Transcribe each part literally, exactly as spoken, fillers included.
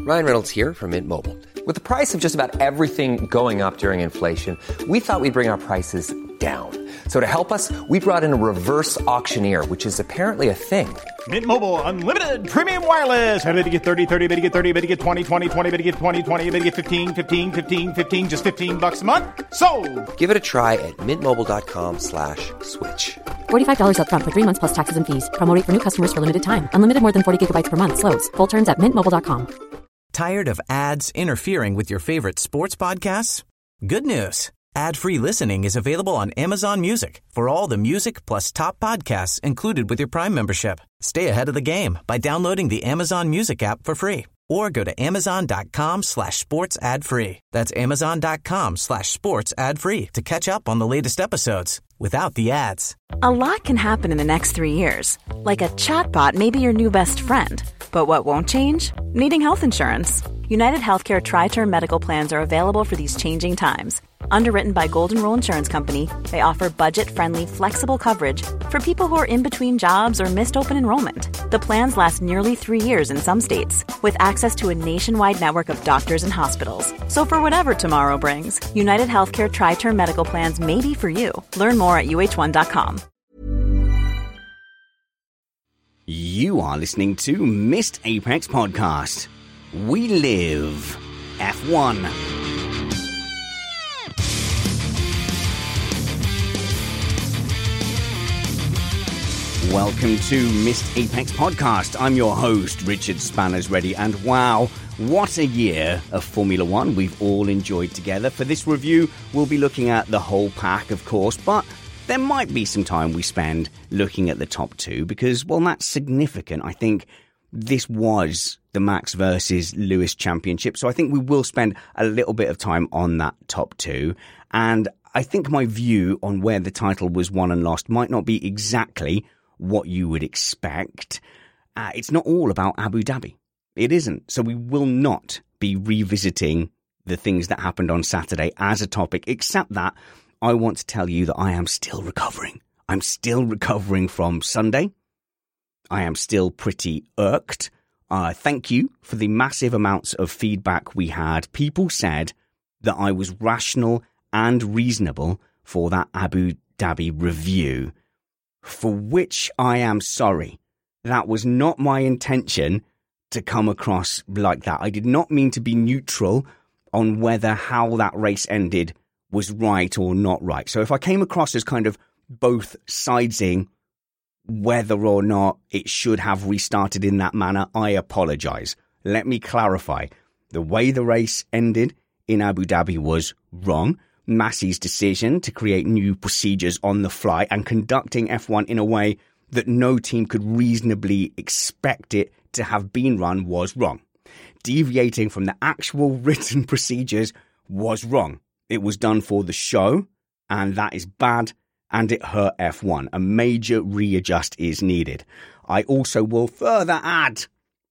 Ryan Reynolds here from Mint Mobile. With the price of just about everything going up during inflation, we thought we'd bring our prices down. So to help us, we brought in a reverse auctioneer, which is apparently a thing. Mint Mobile Unlimited Premium Wireless. How to get thirty, thirty, how to get thirty, how to get twenty, twenty, twenty, how to get twenty, twenty, how to get fifteen, fifteen, fifteen, fifteen, just fifteen bucks a month? Sold! Give it a try at mintmobile.com slash switch. forty-five dollars up front for three months plus taxes and fees. Promo rate for new customers for limited time. Unlimited more than forty gigabytes per month. Slows full terms at mint mobile dot com. Tired of ads interfering with your favorite sports podcasts? Good news. Ad-free listening is available on Amazon Music for all the music plus top podcasts included with your Prime membership. Stay ahead of the game by downloading the Amazon Music app for free or go to amazon.com slash sports ad free. That's amazon.com slash sports ad free to catch up on the latest episodes without the ads. A lot can happen in the next three years. Like a chatbot may be your new best friend. But what won't change? Needing health insurance. United Healthcare Tri-Term Medical Plans are available for these changing times. Underwritten by Golden Rule Insurance Company, they offer budget-friendly, flexible coverage for people who are in between jobs or missed open enrollment. The plans last nearly three years in some states, with access to a nationwide network of doctors and hospitals. So for whatever tomorrow brings, United Healthcare Tri-Term Medical Plans may be for you. Learn more at U H one dot com. You are listening to Missed Apex Podcast. We live F one. Welcome to Missed Apex Podcast. I'm your host, Richard Spanners Ready, and wow, what a year of Formula One we've all enjoyed together. For this review, we'll be looking at the whole pack, of course, but there might be some time we spend looking at the top two because, well, that's significant. I think this was the Max versus Lewis Championship, so I think we will spend a little bit of time on that top two. And I think my view on where the title was won and lost might not be exactly what you would expect. Uh, it's not all about Abu Dhabi. It isn't. So we will not be revisiting the things that happened on Saturday as a topic, except that I want to tell you that I am still recovering. I'm still recovering from Sunday. I am still pretty irked. Uh, thank you for the massive amounts of feedback we had. People said that I was rational and reasonable for that Abu Dhabi review, for which I am sorry. That was not my intention to come across like that. I did not mean to be neutral on whether how that race ended was right or not right. So if I came across as kind of both sidesing whether or not it should have restarted in that manner, I apologize. Let me clarify. The way the race ended in Abu Dhabi was wrong. Massey's decision to create new procedures on the fly and conducting F one in a way that no team could reasonably expect it to have been run was wrong. Deviating from the actual written procedures was wrong. It was done for the show, and that is bad, and it hurt F one. A major readjust is needed. I also will further add,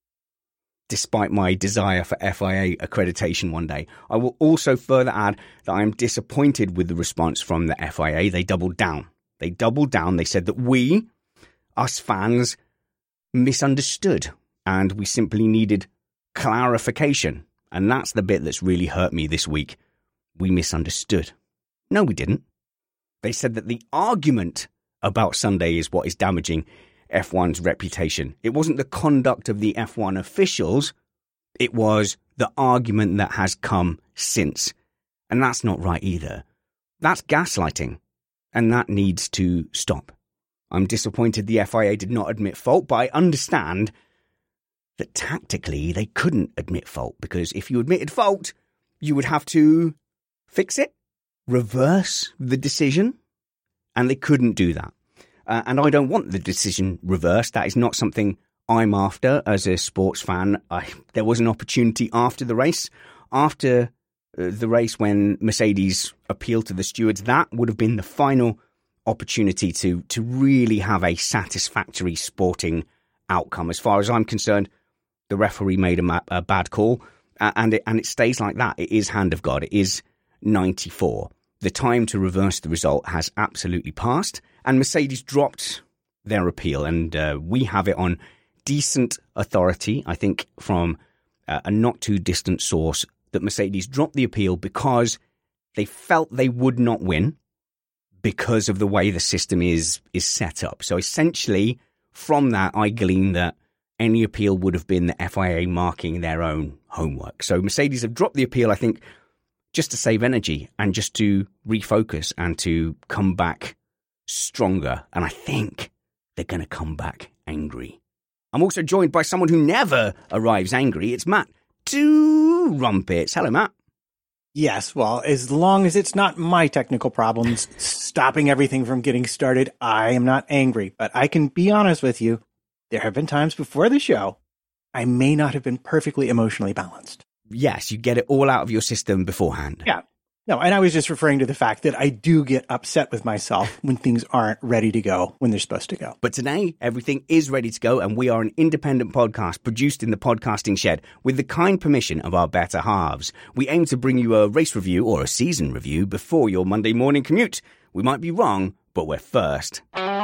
despite my desire for F I A accreditation one day, I will also further add that I am disappointed with the response from the F I A. They doubled down. They doubled down. They said that we, us fans, misunderstood, and we simply needed clarification. And that's the bit that's really hurt me this week. We misunderstood. No, we didn't. They said that the argument about Sunday is what is damaging F one's reputation. It wasn't the conduct of the F one officials. It was the argument that has come since. And that's not right either. That's gaslighting. And that needs to stop. I'm disappointed the F I A did not admit fault, but I understand that tactically they couldn't admit fault, because if you admitted fault, you would have to fix it, reverse the decision, and they couldn't do that. Uh, and I don't want the decision reversed. That is not something I'm after as a sports fan. I, there was an opportunity after the race, after uh, the race when Mercedes appealed to the stewards. That would have been the final opportunity to to really have a satisfactory sporting outcome. As far as I'm concerned, the referee made a, ma- a bad call, uh, and it and it stays like that. It is hand of God. It is ninety-four. The time to reverse the result has absolutely passed, and Mercedes dropped their appeal, and uh, we have it on decent authority, I think, from uh, a not too distant source that Mercedes dropped the appeal because they felt they would not win because of the way the system is is set up. So essentially, from that, I glean that any appeal would have been the F I A marking their own homework. So Mercedes have dropped the appeal, I think, just to save energy and just to refocus and to come back stronger. And I think they're going to come back angry. I'm also joined by someone who never arrives angry. It's Matt Two Rumpets. Hello, Matt. Yes, well, as long as it's not my technical problems stopping everything from getting started, I am not angry. But I can be honest with you, there have been times before the show I may not have been perfectly emotionally balanced. Yes, you get it all out of your system beforehand. Yeah. No, and I was just referring to the fact that I do get upset with myself when things aren't ready to go when they're supposed to go. But today, everything is ready to go, and we are an independent podcast produced in the podcasting shed with the kind permission of our better halves. We aim to bring you a race review or a season review before your Monday morning commute. We might be wrong, but we're first.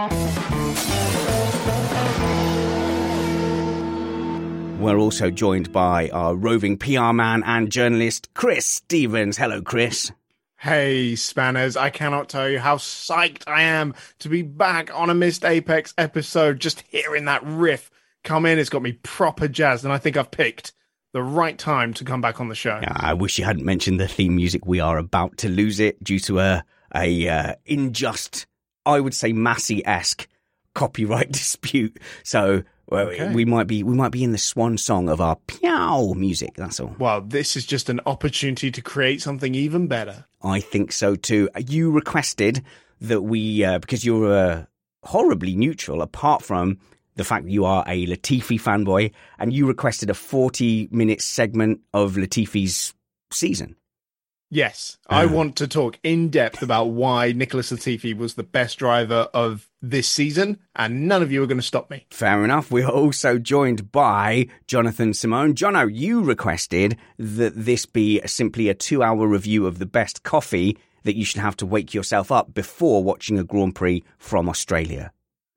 We're also joined by our roving P R man and journalist, Chris Stevens. Hello, Chris. Hey, Spanners. I cannot tell you how psyched I am to be back on a Missed Apex episode. Just hearing that riff come in, it's got me proper jazzed, and I think I've picked the right time to come back on the show. Yeah, I wish you hadn't mentioned the theme music. We are about to lose it due to a, a uh, unjust, I would say, Massey-esque copyright dispute. So... Well, okay. we might be we might be in the swan song of our Piao music, that's all. Well, this is just an opportunity to create something even better. I think so too. You requested that we, uh, because you're uh, horribly neutral, apart from the fact that you are a Latifi fanboy, and you requested a forty-minute segment of Latifi's season. Yes, uh. I want to talk in depth about why Nicholas Latifi was the best driver of this season, and none of you are going to stop me. Fair enough. We're also joined by Jonathan Simone. Jono, you requested that this be simply a two-hour review of the best coffee that you should have to wake yourself up before watching a Grand Prix from Australia.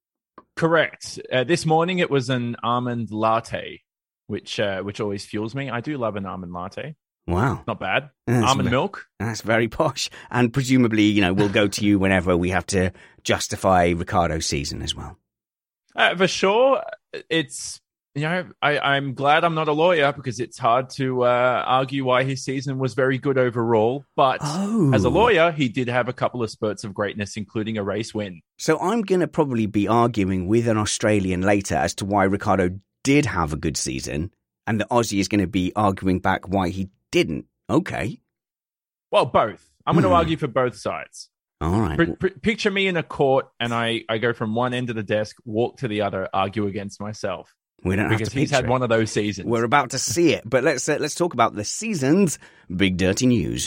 Correct. Uh, this morning it was an almond latte, which uh, which always fuels me. I do love an almond latte. Wow. Not bad. That's Almond ve- milk. That's very posh. And presumably, you know, we'll go to you whenever we have to justify Ricciardo's season as well. Uh, for sure. It's, you know, I, I'm glad I'm not a lawyer because it's hard to uh, argue why his season was very good overall. But oh. as a lawyer, he did have a couple of spurts of greatness, including a race win. So I'm going to probably be arguing with an Australian later as to why Ricciardo did have a good season, and the Aussie is going to be arguing back why he didn't. Okay. Well, both. I'm going to hmm. argue for both sides. All right. P- p- picture me in a court, and I, I go from one end of the desk, walk to the other, argue against myself. We don't have because to he's had it. one of those seasons. We're about to see it, but let's uh, let's talk about the season's Big Dirty News.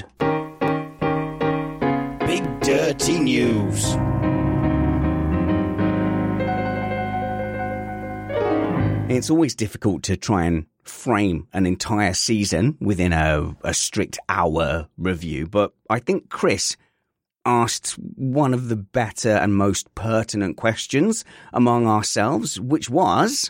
Big Dirty News. It's always difficult to try and frame an entire season within a, a strict hour review, but I think Chris asked one of the better and most pertinent questions among ourselves, which was...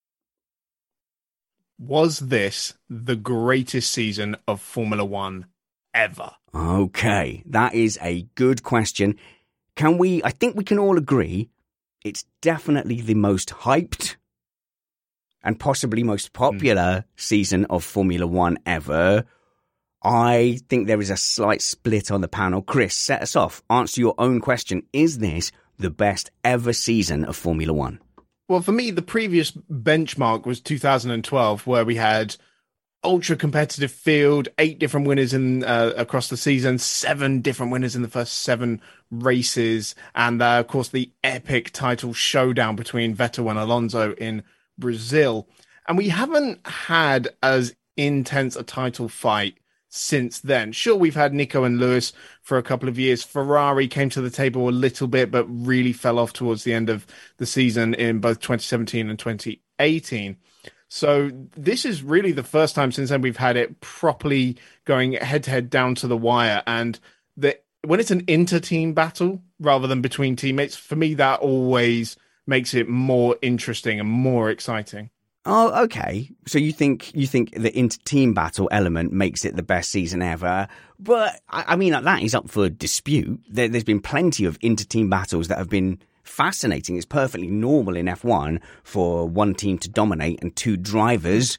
Was this the greatest season of Formula One ever? Okay, that is a good question. Can we, I think we can all agree, it's definitely the most hyped and possibly most popular mm. season of Formula One ever. I think there is a slight split on the panel. Chris, set us off. Answer your own question. Is this the best ever season of Formula One? Well, for me, the previous benchmark was two thousand twelve, where we had ultra competitive field, eight different winners in uh, across the season, seven different winners in the first seven races, and uh, of course the epic title showdown between Vettel and Alonso in Brazil. And we haven't had as intense a title fight since then. Sure, we've had Nico and Lewis for a couple of years. Ferrari came to the table a little bit, but really fell off towards the end of the season in both twenty seventeen and twenty eighteen. So this is really the first time since then we've had it properly going head-to-head down to the wire. And the, when it's an inter-team battle rather than between teammates, for me, that always makes it more interesting and more exciting. Oh, okay. So you think you think the inter-team battle element makes it the best season ever? But I, I mean, that is up for dispute. There, there's been plenty of inter-team battles that have been fascinating. It's perfectly normal in F one for one team to dominate and two drivers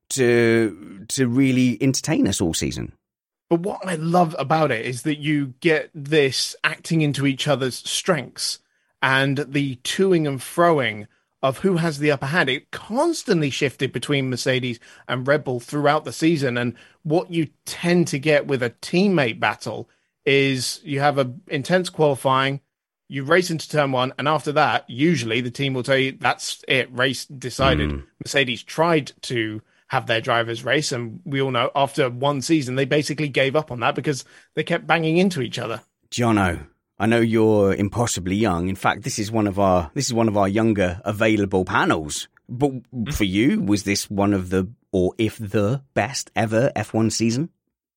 to to really entertain us all season. But what I love about it is that you get this acting into each other's strengths and the toing and froing of who has the upper hand. It constantly shifted between Mercedes and Red Bull throughout the season. And what you tend to get with a teammate battle is you have a intense qualifying, you race into turn one, and after that, usually the team will tell you that's it, race decided. Mm. Mercedes tried to have their drivers race, and we all know after one season, they basically gave up on that because they kept banging into each other. Jono, I know you're impossibly young. In fact, this is one of our this is one of our younger available panels. But for you, was this one of the, or if the best ever F one season?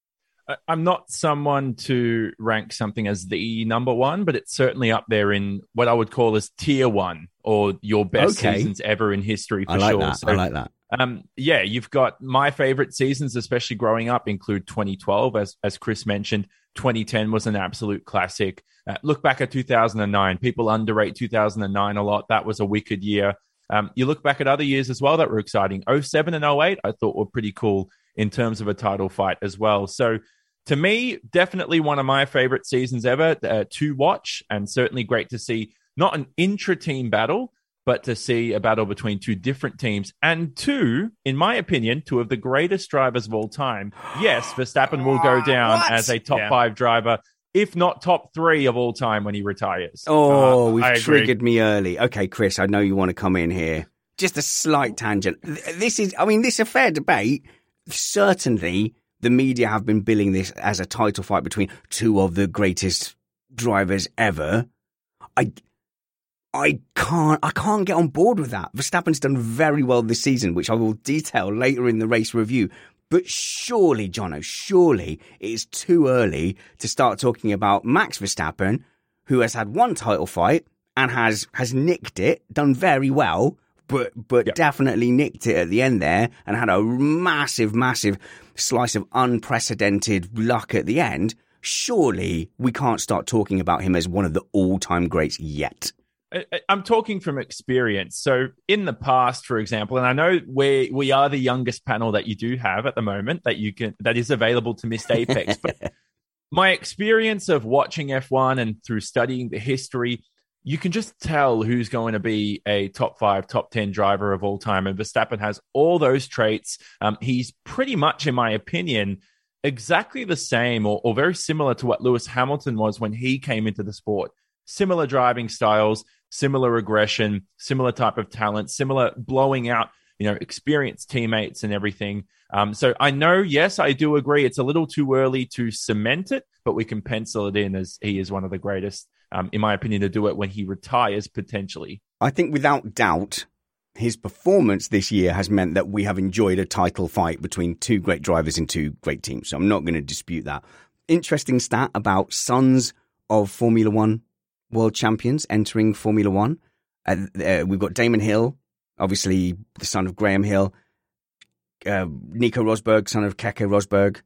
I'm not someone to rank something as the number one, but it's certainly up there in what I would call as tier one, or your best okay. seasons ever in history for I like sure. That. So, I like that. Um, yeah, you've got my favorite seasons, especially growing up, include twenty twelve, as as Chris mentioned. twenty ten was an absolute classic. Uh, look back at two thousand nine. People underrate two thousand nine a lot. That was a wicked year. Um, you look back at other years as well that were exciting. oh seven and oh eight, I thought were pretty cool in terms of a title fight as well. So to me, definitely one of my favorite seasons ever uh, to watch, and certainly great to see not an intra-team battle, but to see a battle between two different teams and two, in my opinion, two of the greatest drivers of all time. Yes, Verstappen will go down what? as a top yeah. five driver, if not top three of all time when he retires. Oh, uh, we've triggered agree. me early. Okay, Chris, I know you want to come in here. Just a slight tangent. This is, I mean, this is a fair debate. Certainly, the media have been billing this as a title fight between two of the greatest drivers ever. I... I can't I can't get on board with that. Verstappen's done very well this season, which I will detail later in the race review. But surely, Jono, surely it is too early to start talking about Max Verstappen, who has had one title fight and has, has nicked it, done very well, but but yep. definitely nicked it at the end there and had a massive, massive slice of unprecedented luck at the end. Surely we can't start talking about him as one of the all-time greats yet. I'm talking from experience. So in the past, for example, and I know we we are the youngest panel that you do have at the moment that you can that is available to Missed Apex. But my experience of watching F one and through studying the history, you can just tell who's going to be a top five, top ten driver of all time. And Verstappen has all those traits. Um, he's pretty much, in my opinion, exactly the same or, or very similar to what Lewis Hamilton was when he came into the sport. Similar driving styles, similar aggression, similar type of talent, similar blowing out, you know, experienced teammates and everything. Um, so I know, yes, I do agree. It's a little too early to cement it, but we can pencil it in as he is one of the greatest, um, in my opinion, to do it when he retires potentially. I think without doubt, his performance this year has meant that we have enjoyed a title fight between two great drivers in two great teams. So I'm not going to dispute that. Interesting stat about sons of Formula One world champions entering Formula One. Uh, uh, we've got Damon Hill, obviously the son of Graham Hill, uh, Nico Rosberg, son of Keke Rosberg,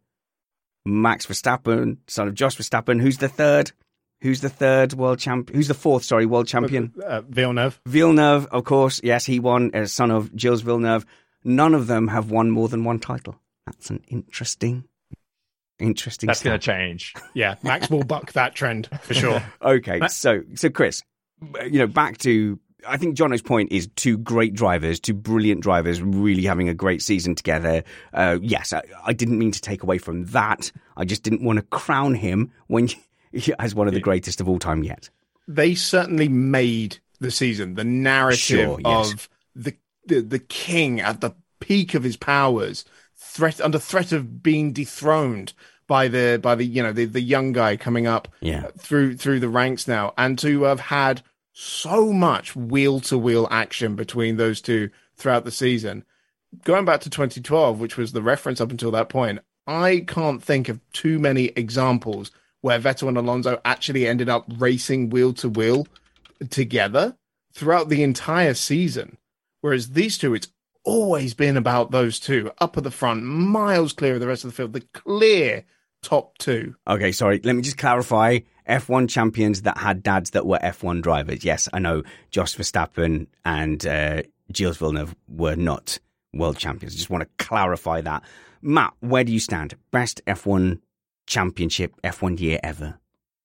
Max Verstappen, son of Jos Verstappen. Who's the third? Who's the third world champion? Who's the fourth, sorry, world champion? Uh, Villeneuve. Villeneuve, of course. Yes, he won as son of Gilles Villeneuve. None of them have won more than one title. That's an interesting Interesting. That's going to change. Yeah, Max will buck that trend for sure. Okay, so so Chris, you know, back to I think Jono's point is two great drivers, two brilliant drivers, really having a great season together. Uh, yes, I, I didn't mean to take away from that. I just didn't want to crown him when as one of the greatest of all time yet. They certainly made the season, the narrative sure, yes. of the, the the king at the peak of his powers. Threat under threat of being dethroned by the by the you know the, the young guy coming up yeah. through through the ranks now, and to have had so much wheel to wheel action between those two throughout the season. Going back to twenty twelve, which was the reference up until that point, I can't think of too many examples where Vettel and Alonso actually ended up racing wheel to wheel together throughout the entire season. Whereas these two, it's always been about those two, up at the front, miles clear of the rest of the field, the clear top two. Okay, sorry, let me just clarify. F one champions that had dads that were F one drivers. Yes, I know Jos Verstappen and uh, Gilles Villeneuve were not world champions. I just want to clarify that. Matt, where do you stand? Best F one championship, F one year ever?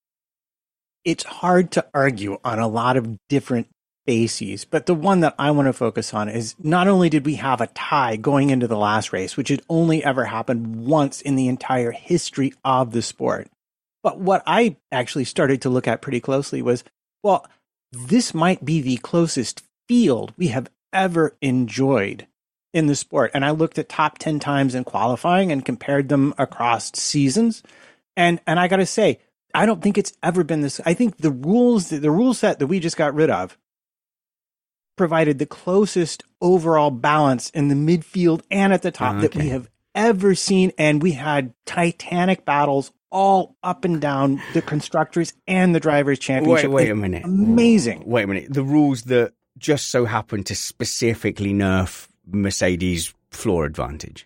It's hard to argue on a lot of different bases, but the one that I want to focus on is not only did we have a tie going into the last race, which had only ever happened once in the entire history of the sport, but what I actually started to look at pretty closely was, well, this might be the closest field we have ever enjoyed in the sport. And I looked at top ten times in qualifying and compared them across seasons. And and I got to say, I don't think it's ever been this. I think the rules, the rule set that we just got rid of provided the closest overall balance in the midfield and at the top okay. that we have ever seen. And we had titanic battles all up and down the constructors and the drivers' championship. Wait, wait a minute. Amazing. Wait a minute. The rules that just so happen to specifically nerf Mercedes' floor advantage.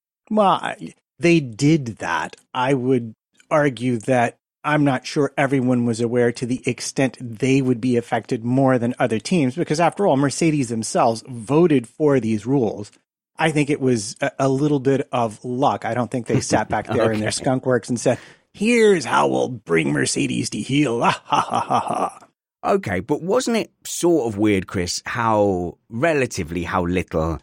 Well, they did that. I would argue that I'm not sure everyone was aware to the extent they would be affected more than other teams, because after all, Mercedes themselves voted for these rules. I think it was a, a little bit of luck. I don't think they sat back there okay. in their skunk works and said, here's how we'll bring Mercedes to heel. Ah, ha, ha, ha, ha. Okay, but wasn't it sort of weird, Chris, how relatively how little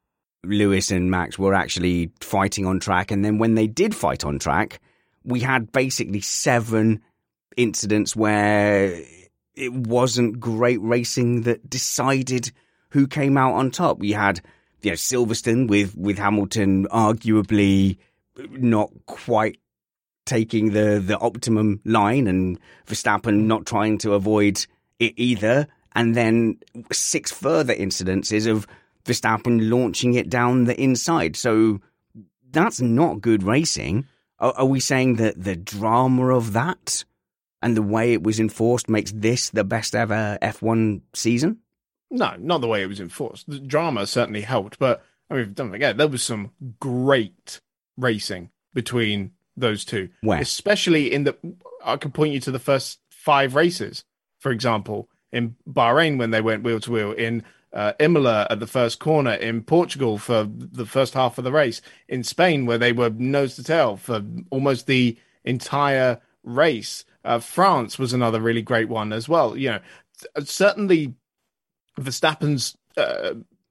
Lewis and Max were actually fighting on track? And then when they did fight on track, we had basically seven incidents where it wasn't great racing that decided who came out on top. We had, you know, Silverstone with, with Hamilton arguably not quite taking the, the optimum line and Verstappen not trying to avoid it either. And then six further incidences of Verstappen launching it down the inside. So that's not good racing. Are, are we saying that the drama of that and the way it was enforced makes this the best ever F one season? No, not the way it was enforced. The drama certainly helped, but I mean, don't forget, there was some great racing between those two. Where? Especially in the, I could point you to the first five races, for example, in Bahrain when they went wheel to wheel, in uh, Imola at the first corner, in Portugal for the first half of the race, in Spain where they were nose to tail for almost the entire race. Uh, France was another really great one as well. You know, certainly Verstappen's uh,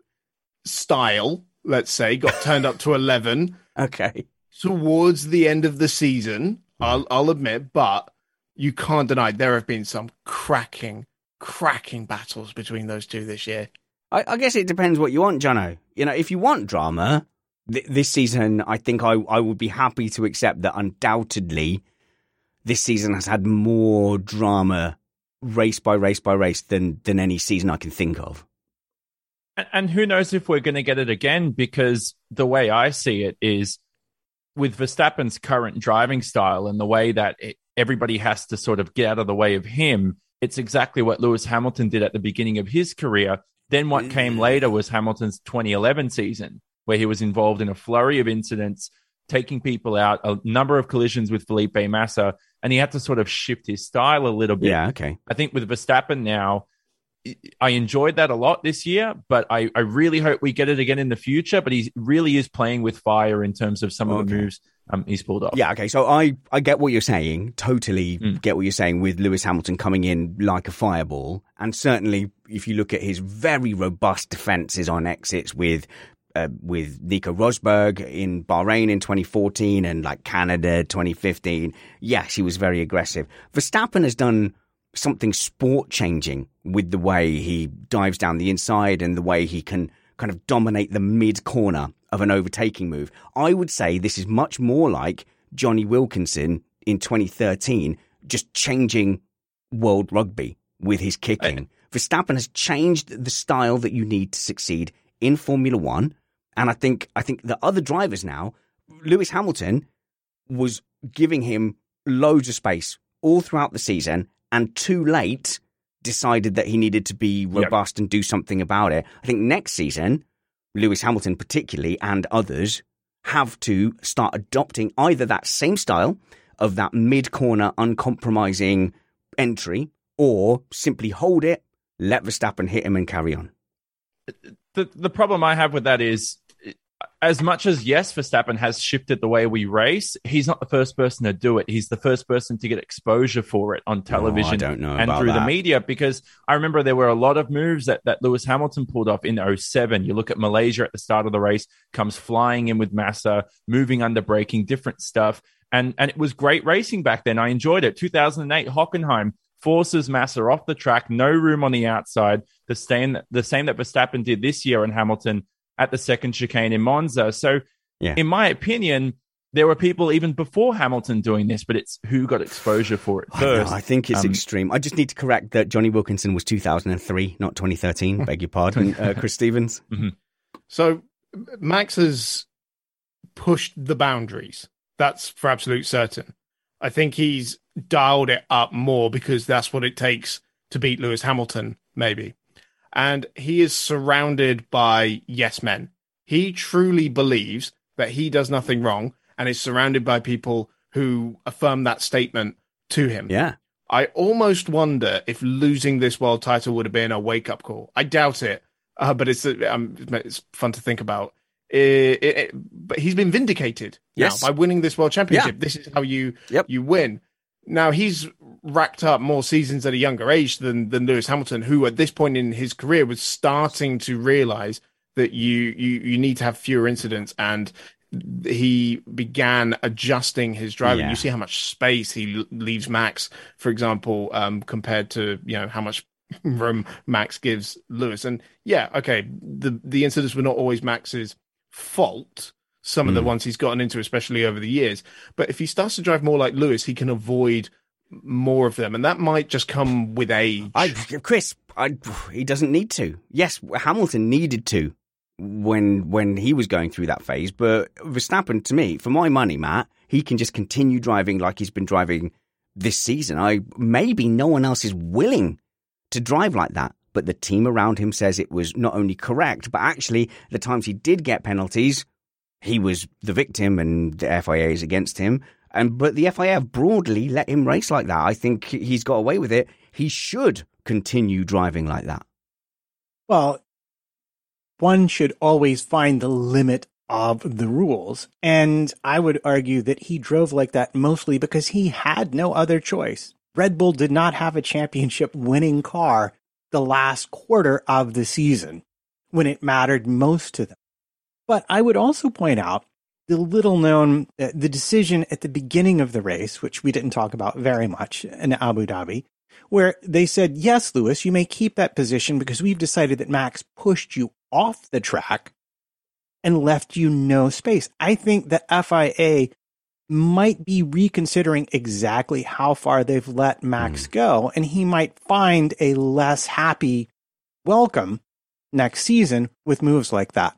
style, let's say, got turned up to eleven. Okay. Towards the end of the season, I'll, I'll admit, but you can't deny there have been some cracking, cracking battles between those two this year. I, I guess it depends what you want, Jono. You know, if you want drama, th- this season, I think I, I would be happy to accept that undoubtedly this season has had more drama race by race by race than, than any season I can think of. And, and who knows if we're going to get it again, because the way I see it is with Verstappen's current driving style and the way that it, everybody has to sort of get out of the way of him, it's exactly what Lewis Hamilton did at the beginning of his career. Then what came later was Hamilton's twenty eleven season, where he was involved in a flurry of incidents, taking people out, a number of collisions with Felipe Massa, and he had to sort of shift his style a little bit. Yeah, okay. I think with Verstappen now, I enjoyed that a lot this year, but I, I really hope we get it again in the future. But he really is playing with fire in terms of some of okay. the moves um, he's pulled off. Yeah, okay. So I, I get what you're saying. Totally Mm. get what you're saying with Lewis Hamilton coming in like a fireball. And certainly, if you look at his very robust defenses on exits with uh, with Nico Rosberg in Bahrain in twenty fourteen and like Canada twenty fifteen, yes, he was very aggressive. Verstappen has done something sport changing with the way he dives down the inside and the way he can kind of dominate the mid corner of an overtaking move. I would say this is much more like Johnny Wilkinson in twenty thirteen, just changing world rugby with his kicking. Right. Verstappen has changed the style that you need to succeed in Formula One. And I think, I think the other drivers now, Lewis Hamilton was giving him loads of space all throughout the season, and too late decided that he needed to be robust yep. and do something about it. I think next season, Lewis Hamilton particularly, and others, have to start adopting either that same style of that mid-corner uncompromising entry, or simply hold it, let Verstappen hit him and carry on. The the problem I have with that is, as much as, yes, Verstappen has shifted the way we race, he's not the first person to do it. He's the first person to get exposure for it on television oh, I don't know and about through that. the media, because I remember there were a lot of moves that, that Lewis Hamilton pulled off in oh seven. You look at Malaysia at the start of the race, comes flying in with Massa, moving under braking, different stuff. And, and it was great racing back then. I enjoyed it. two thousand eight, Hockenheim forces Massa off the track, no room on the outside. The same, the same that Verstappen did this year in Hamilton at the second chicane in Monza. So, yeah. in my opinion, there were people even before Hamilton doing this, but it's who got exposure for it first. I, know, I think it's um, extreme. I just need to correct that Johnny Wilkinson was two thousand three, not twenty thirteen. Beg your pardon, uh, Chris Stevens. Mm-hmm. So, Max has pushed the boundaries. That's for absolute certain. I think he's dialed it up more because that's what it takes to beat Lewis Hamilton, maybe. And he is surrounded by yes men. He truly believes that he does nothing wrong and is surrounded by people who affirm that statement to him. Yeah. I almost wonder if losing this world title would have been a wake-up call. I doubt it, uh, but it's um, it's fun to think about. It, it, it, but he's been vindicated yes. now by winning this world championship. Yeah. This is how you yep. you win. Now, he's racked up more seasons at a younger age than, than Lewis Hamilton, who at this point in his career was starting to realize that you, you, you need to have fewer incidents, and he began adjusting his driving. Yeah. You see how much space he l- leaves Max, for example, um, compared to, you know, how much room Max gives Lewis. And yeah, okay, the, the incidents were not always Max's fault. Some of the ones he's gotten into, especially over the years. But if he starts to drive more like Lewis, he can avoid more of them. And that might just come with age. I, Chris, I, he doesn't need to. Yes, Hamilton needed to when when he was going through that phase. But Verstappen, to me, for my money, Matt, he can just continue driving like he's been driving this season. I Maybe no one else is willing to drive like that. But the team around him says it was not only correct, but actually the times he did get penalties, he was the victim and the F I A is against him. And but the F I A have broadly let him race like that. I think he's got away with it. He should continue driving like that. Well, one should always find the limit of the rules. And I would argue that he drove like that mostly because he had no other choice. Red Bull did not have a championship winning car the last quarter of the season when it mattered most to them. But I would also point out the little known, uh, the decision at the beginning of the race, which we didn't talk about very much in Abu Dhabi, where they said, yes, Lewis, you may keep that position because we've decided that Max pushed you off the track and left you no space. I think the F I A might be reconsidering exactly how far they've let Max mm. go, and he might find a less happy welcome next season with moves like that.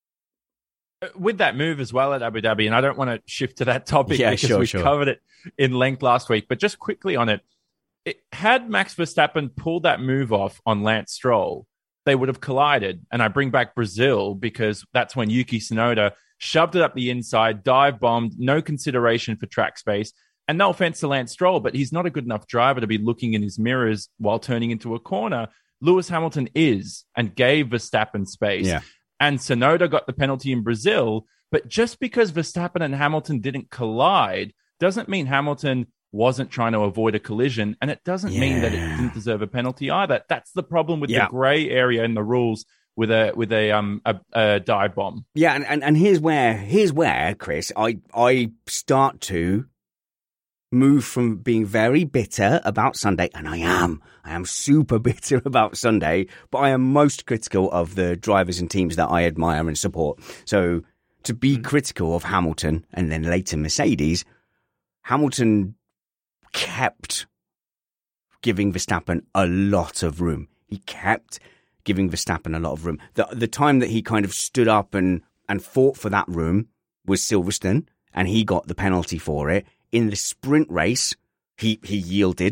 With that move as well at Abu Dhabi, and I don't want to shift to that topic yeah, because sure, we sure. covered it in length last week, but just quickly on it, it, had Max Verstappen pulled that move off on Lance Stroll, they would have collided. And I bring back Brazil because that's when Yuki Tsunoda shoved it up the inside, dive bombed, no consideration for track space. And no offense to Lance Stroll, but he's not a good enough driver to be looking in his mirrors while turning into a corner. Lewis Hamilton is, and gave Verstappen space. Yeah. And Tsunoda got the penalty in Brazil. But just because Verstappen and Hamilton didn't collide doesn't mean Hamilton wasn't trying to avoid a collision. And it doesn't yeah. mean that it didn't deserve a penalty either. That's the problem with yeah. the gray area in the rules with a with a um a, a dive bomb. Yeah, and, and, and here's where here's where, Chris, I I start to move from being very bitter about Sunday, and I am. I am super bitter about Sunday, but I am most critical of the drivers and teams that I admire and support. So to be mm. critical of Hamilton and then later Mercedes, Hamilton kept giving Verstappen a lot of room. He kept giving Verstappen a lot of room. The the time that he kind of stood up and, and fought for that room was Silverstone, and he got the penalty for it. In the sprint race, he, he yielded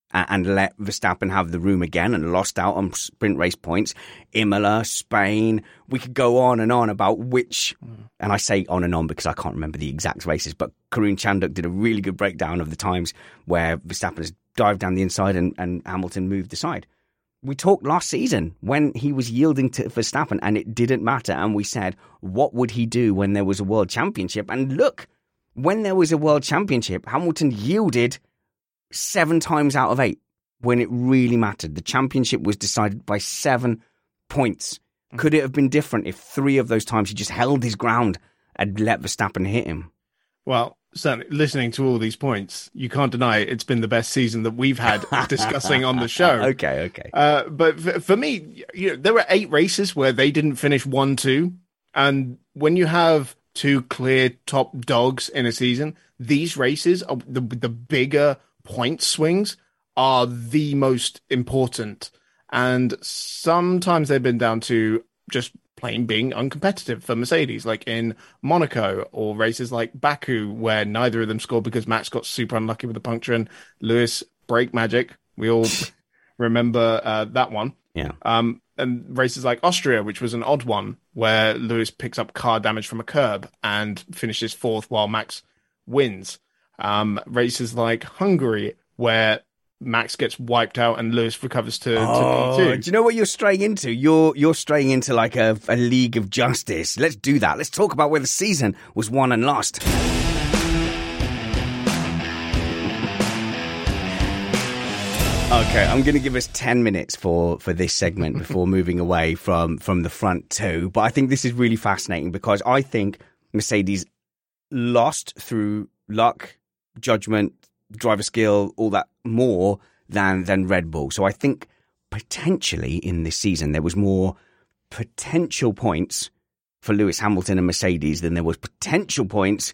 and let Verstappen have the room again and lost out on sprint race points. Imola, Spain, we could go on and on about which, and I say on and on because I can't remember the exact races, but Karun Chanduk did a really good breakdown of the times where Verstappen has dived down the inside and, and Hamilton moved the side. We talked last season when he was yielding to Verstappen and it didn't matter, and we said, what would he do when there was a world championship? And look, when there was a world championship, Hamilton yielded seven times out of eight when it really mattered. The championship was decided by seven points. Could it have been different if three of those times he just held his ground and let Verstappen hit him? Well, certainly listening to all these points, you can't deny it. It's been the best season that we've had discussing on the show. Okay, okay. Uh, but for, for me, you know, there were eight races where they didn't finish one, two. And when you have two clear top dogs in a season, these races are the, the bigger point swings are the most important. And sometimes they've been down to just plain being uncompetitive for Mercedes, like in Monaco, or races like Baku, where neither of them scored because Max got super unlucky with the puncture and Lewis brake magic. We all remember uh, that one. Yeah. Um, and races like Austria, which was an odd one, where Lewis picks up car damage from a curb and finishes fourth while Max wins. Um, races like Hungary, where Max gets wiped out and Lewis recovers to, oh, to P two. Do you know what you're straying into? You're you're straying into like a, a league of justice. Let's do that. Let's talk about where the season was won and lost. Okay, I'm going to give us ten minutes for, for this segment before moving away from, from the front two. But I think this is really fascinating because I think Mercedes lost through luck, judgment, driver skill, all that more than than Red Bull. So I think potentially in this season there was more potential points for Lewis Hamilton and Mercedes than there was potential points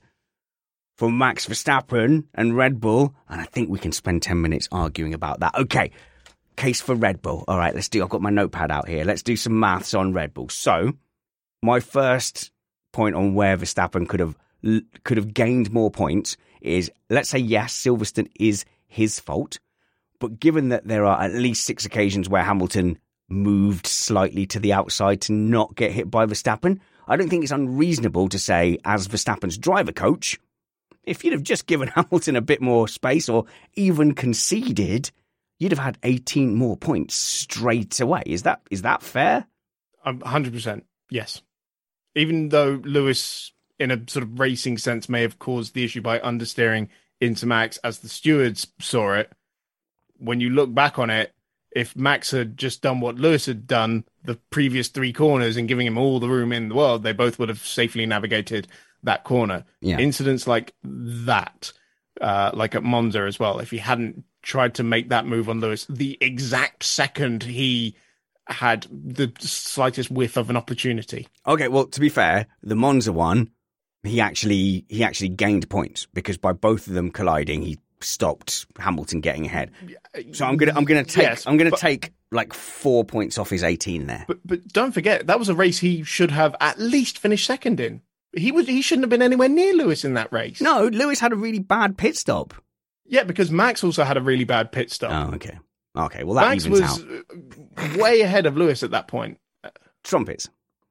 for Max Verstappen and Red Bull. And I think we can spend ten minutes arguing about that. Okay, case for Red Bull. All right, let's do, I've got my notepad out here. Let's do some maths on Red Bull. So my first point on where Verstappen could have could have gained more points is, let's say, yes, Silverstone is his fault, but given that there are at least six occasions where Hamilton moved slightly to the outside to not get hit by Verstappen, I don't think it's unreasonable to say, as Verstappen's driver coach, if you'd have just given Hamilton a bit more space or even conceded, you'd have had eighteen more points straight away. Is that is that fair? Um, one hundred percent, yes. Even though Lewis, in a sort of racing sense, may have caused the issue by understeering into Max as the stewards saw it, when you look back on it, if Max had just done what Lewis had done the previous three corners and giving him all the room in the world, they both would have safely navigated that corner. Yeah. Incidents like that, uh, like at Monza as well, if he hadn't tried to make that move on Lewis the exact second he had the slightest whiff of an opportunity. Okay, well, to be fair, the Monza one, he actually he actually gained points because by both of them colliding, he stopped Hamilton getting ahead. So I'm gonna I'm gonna take Yes, I'm gonna but- take like four points off his eighteen there. But but don't forget, that was a race he should have at least finished second in. He was he shouldn't have been anywhere near Lewis in that race. No, Lewis had a really bad pit stop. Yeah, because Max also had a really bad pit stop. Oh, okay. Okay, well that Max evens was out. way ahead of Lewis at that point. Trumpets.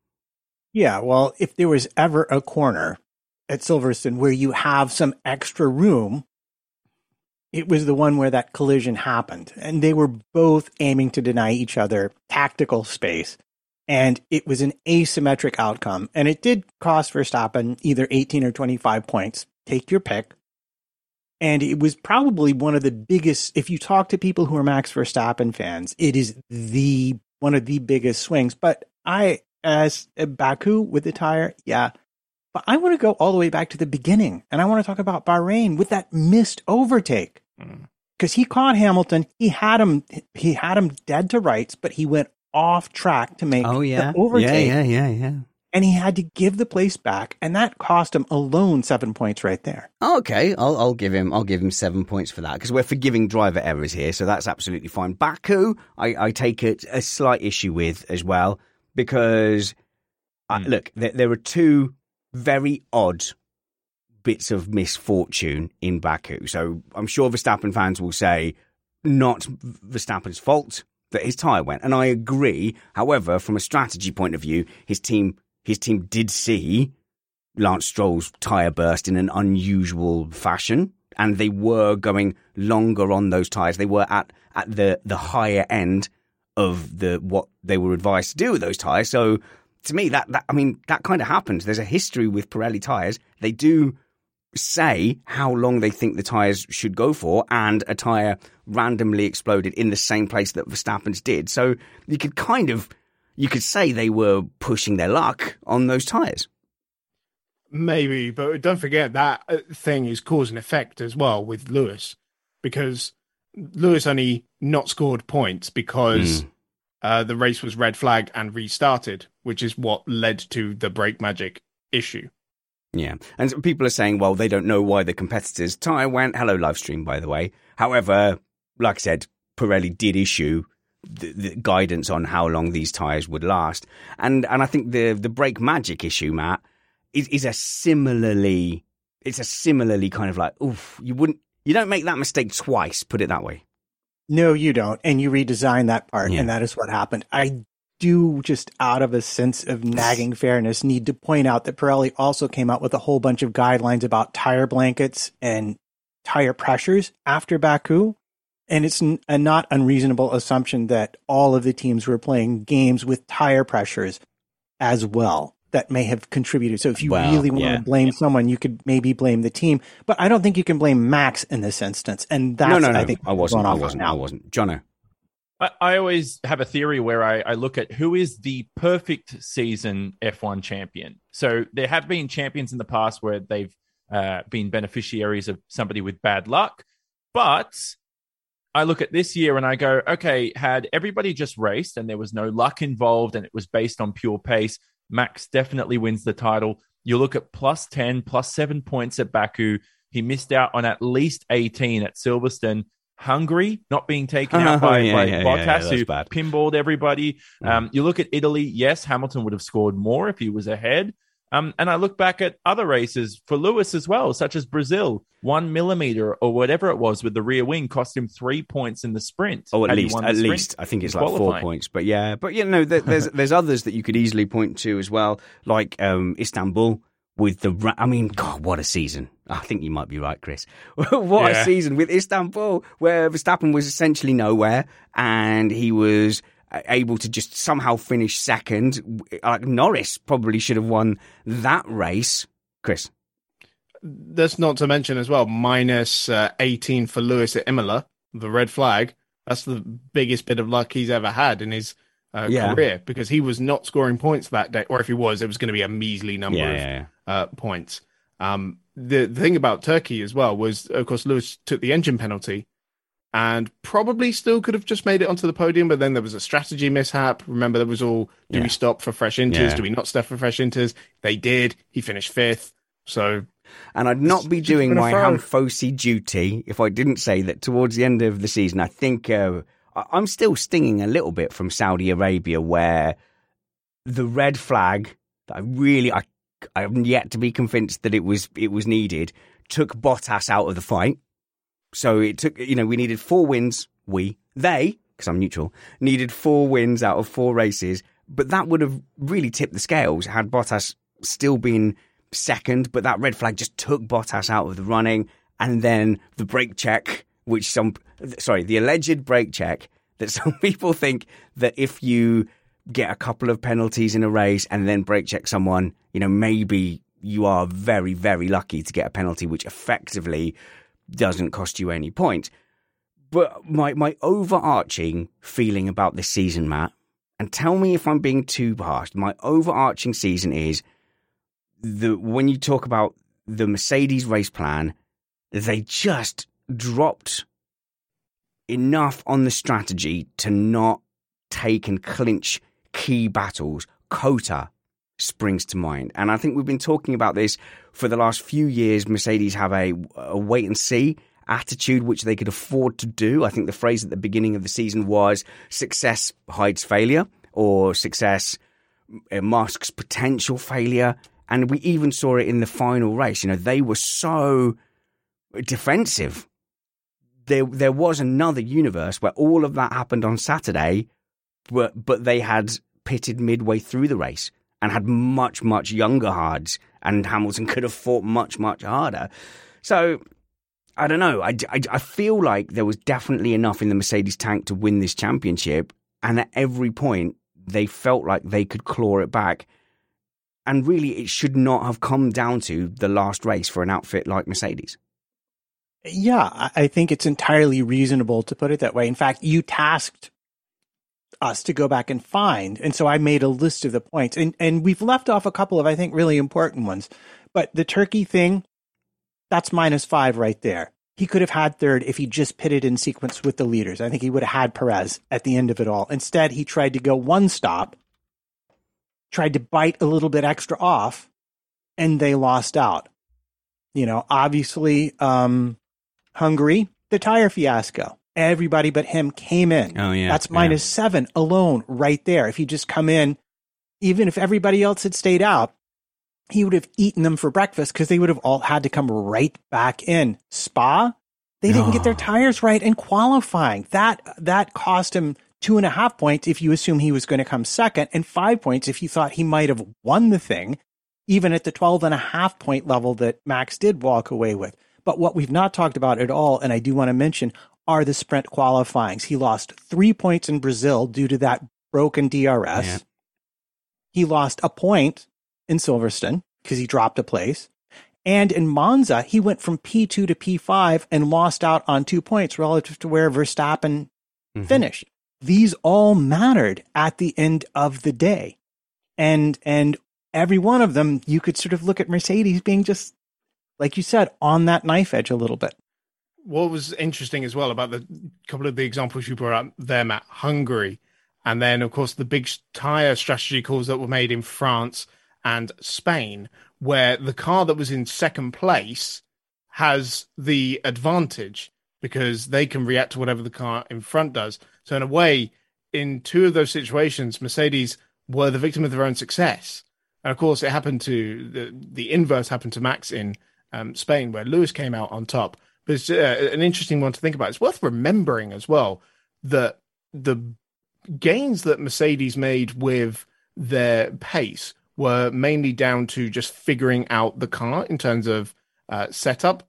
Yeah, well, if there was ever a corner at Silverstone where you have some extra room, it was the one where that collision happened. And they were both aiming to deny each other tactical space. And it was an asymmetric outcome. And it did cost Verstappen either eighteen or twenty-five points. Take your pick. And it was probably one of the biggest, if you talk to people who are Max Verstappen fans, it is the one of the biggest swings. But I, as a Baku with the tire, yeah. But I want to go all the way back to the beginning. And I want to talk about Bahrain with that missed overtake. Because he caught Hamilton. He had him he had him dead to rights, but he went off track to make Oh yeah. the overtake. Yeah, yeah, yeah, yeah. And he had to give the place back, and that cost him alone seven points right there. Okay, I'll I'll give him I'll give him seven points for that because we're forgiving driver errors here, so that's absolutely fine. Baku, I, I take it a slight issue with as well because uh, Mm. look, there, there are two very odd bits of misfortune in Baku. So I'm sure Verstappen fans will say not Verstappen's fault that his tyre went. And I agree. However, from a strategy point of view, his team his team did see Lance Stroll's tyre burst in an unusual fashion, and they were going longer on those tyres. They were at, at the, the higher end of the what they were advised to do with those tyres. So to me, that, that I mean, that kind of happens. There's a history with Pirelli tyres. They do say how long they think the tyres should go for, and a tyre randomly exploded in the same place that Verstappen's did. So you could kind of, you could say they were pushing their luck on those tyres. Maybe, but don't forget that thing is cause and effect as well with Lewis, because Lewis only not scored points because mm. uh, the race was red flagged and restarted, which is what led to the brake magic issue. Yeah, and people are saying, well, they don't know why the competitor's tyre went. Hello, live stream, by the way. However, like I said, Pirelli did issue the, the guidance on how long these tyres would last. And and I think the the brake magic issue, Matt, is, is a similarly, it's a similarly kind of like, oof, you wouldn't, you don't make that mistake twice, put it that way. No, you don't. And you redesign that part, Yeah. and that is what happened. I do, just out of a sense of nagging fairness, need to point out that Pirelli also came out with a whole bunch of guidelines about tire blankets and tire pressures after Baku. And it's n- a not unreasonable assumption that all of the teams were playing games with tire pressures as well that may have contributed. So if you Well, really want yeah. to blame someone, you could maybe blame the team. But I don't think you can blame Max in this instance. And that's, no, no, no, I think, I wasn't, going I off wasn't, on now. I wasn't. Jono. I, I always have a theory where I, I look at who is the perfect season F one champion. So there have been champions in the past where they've uh, been beneficiaries of somebody with bad luck. But I look at this year and I go, okay, had everybody just raced and there was no luck involved and it was based on pure pace, Max definitely wins the title. You look at plus ten, plus seven points at Baku. He missed out on at least eighteen at Silverstone. Hungary not being taken out by, yeah, by yeah, Bottas, yeah, yeah, who bad. pinballed everybody. Mm. Um, you look at Italy, yes, Hamilton would have scored more if he was ahead. Um, and I look back at other races for Lewis as well, such as Brazil. One millimeter or whatever it was with the rear wing cost him three points in the sprint. Oh, at had he least, won the at sprint least. I think it's in like four qualifying. points. But yeah, but you know, there, there's there's others that you could easily point to as well, like um, Istanbul with the. Ra- I mean, God, what a season! I think you might be right, Chris. What Yeah. a season with Istanbul, where Verstappen was essentially nowhere, and he was able to just somehow finish second. Like Norris probably should have won that race, Chris. That's not to mention as well, minus uh, eighteen for Lewis at Imola, the red flag. That's the biggest bit of luck he's ever had in his uh, Yeah. career, because he was not scoring points that day, or if he was, it was going to be a measly number Yeah, of yeah, yeah. Uh, points. Um, the, the thing about Turkey as well was, of course, Lewis took the engine penalty and probably still could have just made it onto the podium, but then there was a strategy mishap. Remember, there was all, do Yeah. we stop for fresh inters? Yeah. Do we not stop for fresh inters? They did. He finished fifth. So And I'd not be Just doing been a my throw. Hamfosi duty if I didn't say that towards the end of the season, I think uh, I- I'm still stinging a little bit from Saudi Arabia, where the red flag that I really, I, I'm yet to be convinced that it was it was needed, took Bottas out of the fight. So it took, you know, we needed four wins. We, they, because I'm neutral, needed four wins out of four races. But that would have really tipped the scales had Bottas still been second, but that red flag just took Bottas out of the running. And then the brake check, which some, sorry, the alleged brake check that some people think that if you get a couple of penalties in a race and then brake check someone, you know, maybe you are very, very lucky to get a penalty, which effectively doesn't cost you any points. But my, my overarching feeling about this season, Matt, and tell me if I'm being too harsh, my overarching season is the when you talk about the Mercedes race plan, they just dropped enough on the strategy to not take and clinch key battles. Cota springs to mind. And I think we've been talking about this for the last few years. Mercedes have a, a wait and see attitude, which they could afford to do. I think the phrase at the beginning of the season was success hides failure, or success masks potential failure. And we even saw it in the final race. You know, they were so defensive. there there was another universe where all of that happened on Saturday, but but they had pitted midway through the race and had much, much younger hards, and Hamilton could have fought much, much harder. So, I don't know. I, I, I feel like there was definitely enough in the Mercedes tank to win this championship, and at every point, they felt like they could claw it back. And really, it should not have come down to the last race for an outfit like Mercedes. Yeah, I think it's entirely reasonable to put it that way. In fact, you tasked us to go back and find. And so I made a list of the points. And and we've left off a couple of, I think, really important ones. But the Turkey thing, that's minus five right there. He could have had third if he just pitted in sequence with the leaders. I think he would have had Perez at the end of it all. Instead, he tried to go one stop, tried to bite a little bit extra off, and they lost out. You know, obviously, um, Hungary, the tire fiasco. Everybody but him came in. Oh, yeah. That's minus yeah. seven alone right there. If he just come in, even if everybody else had stayed out, he would have eaten them for breakfast because they would have all had to come right back in. Spa, they didn't oh. get their tires right in qualifying. That that cost him two and a half points if you assume he was going to come second, and five points if you thought he might have won the thing, even at the twelve and a half point level that Max did walk away with. But what we've not talked about at all, and I do want to mention, are the sprint qualifyings. He lost three points in Brazil due to that broken D R S. Yeah. He lost a point in Silverstone because he dropped a place. And in Monza, he went from P two to P five and lost out on two points relative to where Verstappen mm-hmm. finished. These all mattered at the end of the day. And, and every one of them, you could sort of look at Mercedes being just, like you said, on that knife edge a little bit. What was interesting as well about the couple of the examples you brought up there, Matt, Hungary, and then, of course, the big tyre strategy calls that were made in France and Spain, where the car that was in second place has the advantage because they can react to whatever the car in front does. So in a way, in two of those situations, Mercedes were the victim of their own success. And of course, it happened to the, the inverse happened to Max in um, Spain, where Lewis came out on top. But it's uh, an interesting one to think about. It's worth remembering as well that the gains that Mercedes made with their pace were mainly down to just figuring out the car in terms of uh, setup.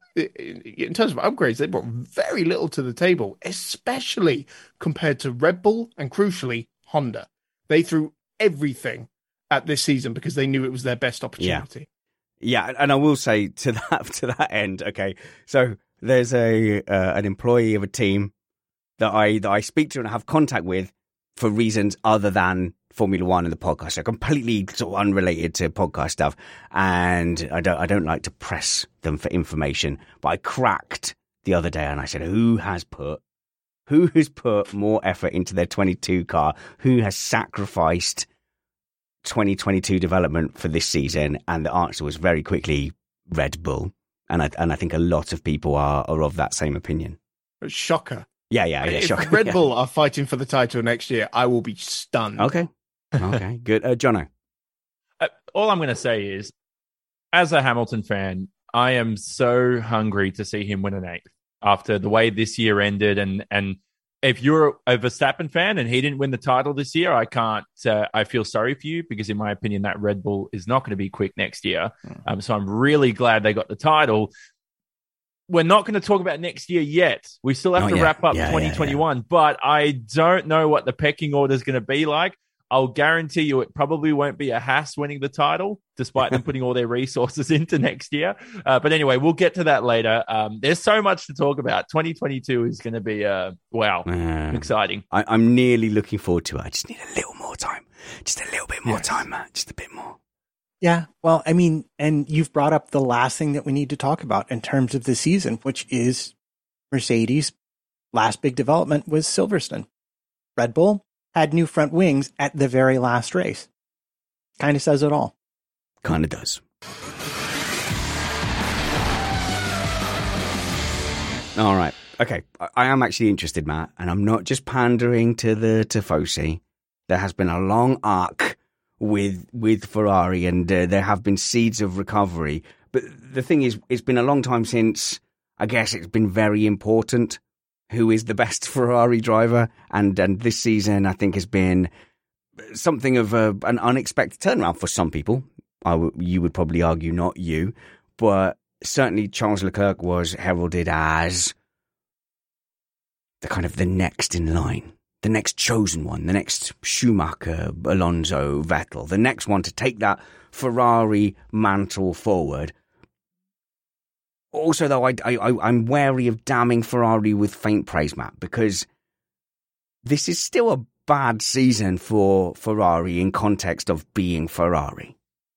In terms of upgrades, they brought very little to the table, especially compared to Red Bull and, crucially, Honda. They threw everything at this season because they knew it was their best opportunity. Yeah, yeah, and I will say to that to that end, okay, so there's a uh, an employee of a team that I that I speak to and have contact with for reasons other than Formula One and the podcast, so completely sort of unrelated to podcast stuff. And I don't I don't like to press them for information, but I cracked the other day and I said, who has put who has put more effort into their twenty-two car? Who has sacrificed twenty twenty-two development for this season? And the answer was very quickly Red Bull. And I and I think a lot of people are, are of that same opinion. Shocker. Yeah, yeah, yeah. If shocker. Red yeah. Bull are fighting for the title next year, I will be stunned. Okay. Okay, good. Uh, Jono. Uh, all I'm going to say is, as a Hamilton fan, I am so hungry to see him win an eighth after the way this year ended. And and if you're a Verstappen fan and he didn't win the title this year, I can't. Uh, I feel sorry for you because, in my opinion, that Red Bull is not going to be quick next year. Mm. Um, so I'm really glad they got the title. We're not going to talk about next year yet. We still have oh, to yeah. wrap up yeah, twenty twenty-one, yeah, yeah. But I don't know what the pecking order is going to be like. I'll guarantee you it probably won't be a Haas winning the title, despite them putting all their resources into next year. Uh, but anyway, we'll get to that later. Um, there's so much to talk about. twenty twenty-two is going to be, uh, wow, uh, exciting. I, I'm nearly looking forward to it. I just need a little more time. Just a little bit more yes. time, Matt. Just a bit more. Yeah, well, I mean, and you've brought up the last thing that we need to talk about in terms of the season, which is Mercedes' last big development was Silverstone. Red Bull had new front wings at the very last race. Kind of says it all. Kind of does. All right. Okay. I am actually interested, Matt, and I'm not just pandering to the Tifosi. There has been a long arc with with Ferrari, and uh, there have been seeds of recovery. But the thing is, it's been a long time since, I guess it's been very important who is the best Ferrari driver, and and this season I think has been something of a, an unexpected turnaround for some people. I w- you would probably argue not you, but certainly Charles Leclerc was heralded as the kind of the next in line, the next chosen one, the next Schumacher, Alonso, Vettel, the next one to take that Ferrari mantle forward. Also, though, I, I, I'm wary of damning Ferrari with faint praise, Matt, because this is still a bad season for Ferrari in context of being Ferrari.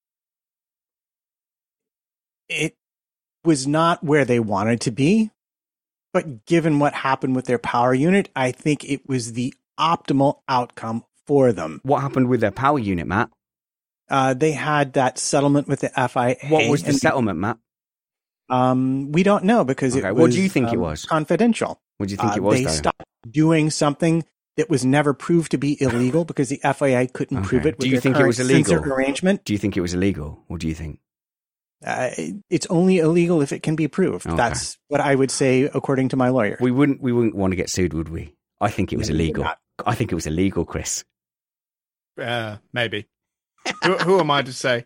It was not where they wanted to be, but given what happened with their power unit, I think it was the optimal outcome for them. What happened with their power unit, Matt? Uh, they had that settlement with the F I A. What was the settlement, Matt? Um, we don't know because okay. it was What do you think um, it was? Confidential. What do you think uh, it was, They though? stopped doing something that was never proved to be illegal because the F I A couldn't Okay. prove it with Do you their think it current was illegal? censor arrangement. Do you think it was illegal? What do you think? Uh, it's only illegal if it can be proved. Okay. That's what I would say, according to my lawyer. We wouldn't. We wouldn't want to get sued, would we? I think it was No, we would illegal. not. I think it was illegal, Chris. Uh, maybe. who, who am I to say?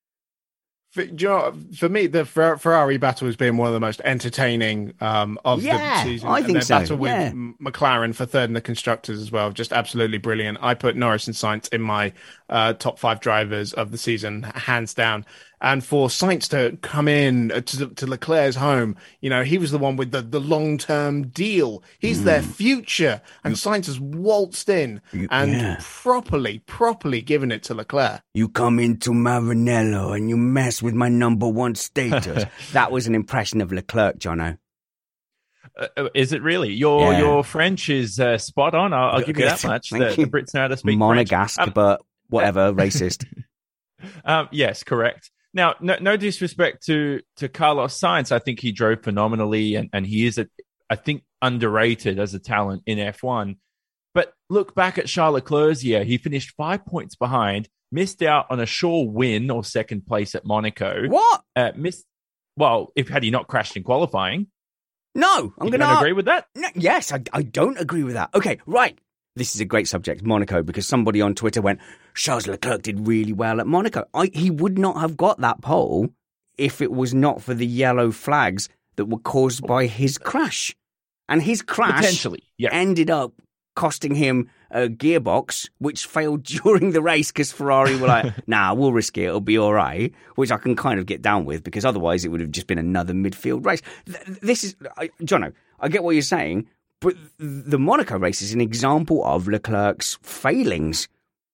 For, do you know, for me, the Fer- Ferrari battle has been one of the most entertaining um, of Yeah, the season. I and think their so, battle with yeah. M- McLaren for third in the constructors as well, just absolutely brilliant. I put Norris and Sainz in my uh, top five drivers of the season, hands down. And for Sainz to come in to, to Leclerc's home, you know, he was the one with the, the long-term deal. He's Mm. their future. And Sainz has waltzed in You- and yeah. properly, properly given it to Leclerc. You come into Maranello and you mess with my number one status. That was an impression of Leclerc, Jono. Uh, is it really? Your Yeah. your French is uh, spot on. I'll, I'll give you that Good. much. Thank The, you. the Brits know how to speak Monegasque, French. Um, but whatever, racist. Um, yes, correct. Now, no, no disrespect to to Carlos Sainz. I think he drove phenomenally, and, and he is, a, I think, underrated as a talent in F one. But look back at Charles Leclerc's year. He finished five points behind, missed out on a sure win or second place at Monaco. What? Uh, missed. Well, if had he not crashed in qualifying, No, I'm you going don't to agree with that. No, yes, I, I don't agree with that. Okay, right. This is a great subject, Monaco, because somebody on Twitter went, Charles Leclerc did really well at Monaco. I, he would not have got that pole if it was not for the yellow flags that were caused by his crash. And his crash Potentially, yeah. ended up costing him a gearbox, which failed during the race because Ferrari were like, nah, we'll risk it. It'll be all right, which I can kind of get down with because otherwise it would have just been another midfield race. Th- This is, I, Jono, I get what you're saying, but the Monaco race is an example of Leclerc's failings.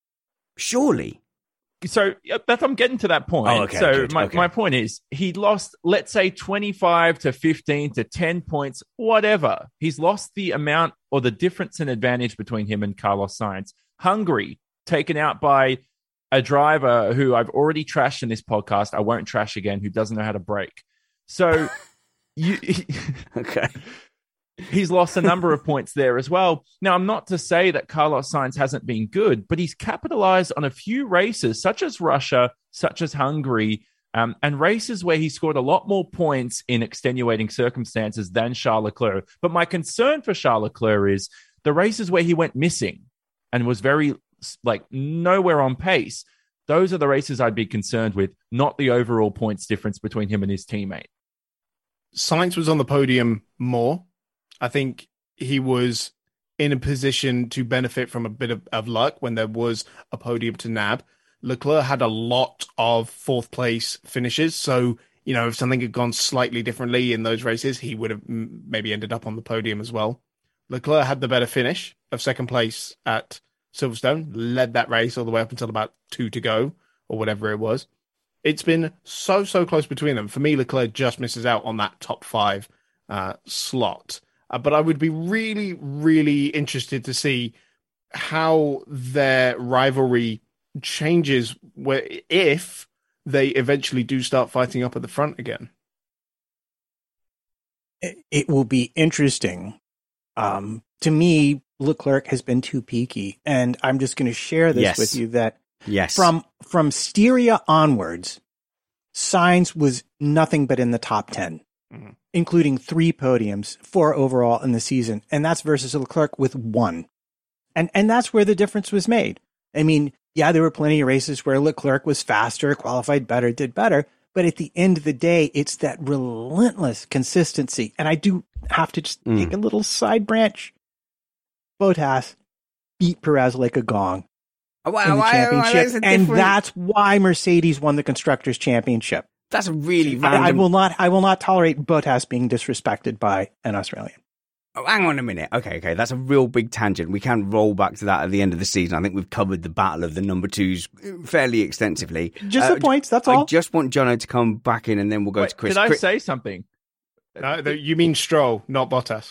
Surely. So yeah, that's, I'm getting to that point. Oh, okay, so good, my, okay. my point is he lost, let's say, twenty-five to fifteen to ten points, whatever. He's lost the amount or the difference in advantage between him and Carlos Sainz. Hungary, taken out by a driver who I've already trashed in this podcast. I won't trash again, who doesn't know how to brake. So you, Okay. he's lost a number of points there as well. Now, I'm not to say that Carlos Sainz hasn't been good, but he's capitalized on a few races, such as Russia, such as Hungary, um, and races where he scored a lot more points in extenuating circumstances than Charles Leclerc. But my concern for Charles Leclerc is the races where he went missing and was very, like, nowhere on pace. Those are the races I'd be concerned with, not the overall points difference between him and his teammate. Sainz was on the podium more. I think he was in a position to benefit from a bit of, of luck when there was a podium to nab. Leclerc had a lot of fourth place finishes. So, you know, if something had gone slightly differently in those races, he would have m- maybe ended up on the podium as well. Leclerc had the better finish of second place at Silverstone, led that race all the way up until about two to go or whatever it was. It's been so, so close between them. For me, Leclerc just misses out on that top five uh, slot. Uh, but I would be really, really interested to see how their rivalry changes where if they eventually do start fighting up at the front again. It, it will be interesting. Um, to me, Leclerc has been too peaky, and I'm just going to share this Yes. with you that Yes. from from Styria onwards, Sainz was nothing but in the top ten. Mhm. including three podiums, four overall in the season. And that's versus Leclerc with one. And and that's where the difference was made. I mean, yeah, there were plenty of races where Leclerc was faster, qualified better, did better. But at the end of the day, it's that relentless consistency. And I do have to just mm. take a little side branch. Bottas beat Perez like a gong wow, in the why, championship. why, and that's why Mercedes won the Constructors' Championship. That's a really random... I, I will not I will not tolerate Bottas being disrespected by an Australian. Oh, hang on a minute. Okay, okay, that's a real big tangent. We can roll back to that at the end of the season. I think we've covered the battle of the number twos fairly extensively. Just uh, the points, that's I all. I just want Jono to come back in and then we'll go Wait, to Chris. Did I Chris... say something? No, you mean Stroll, not Bottas.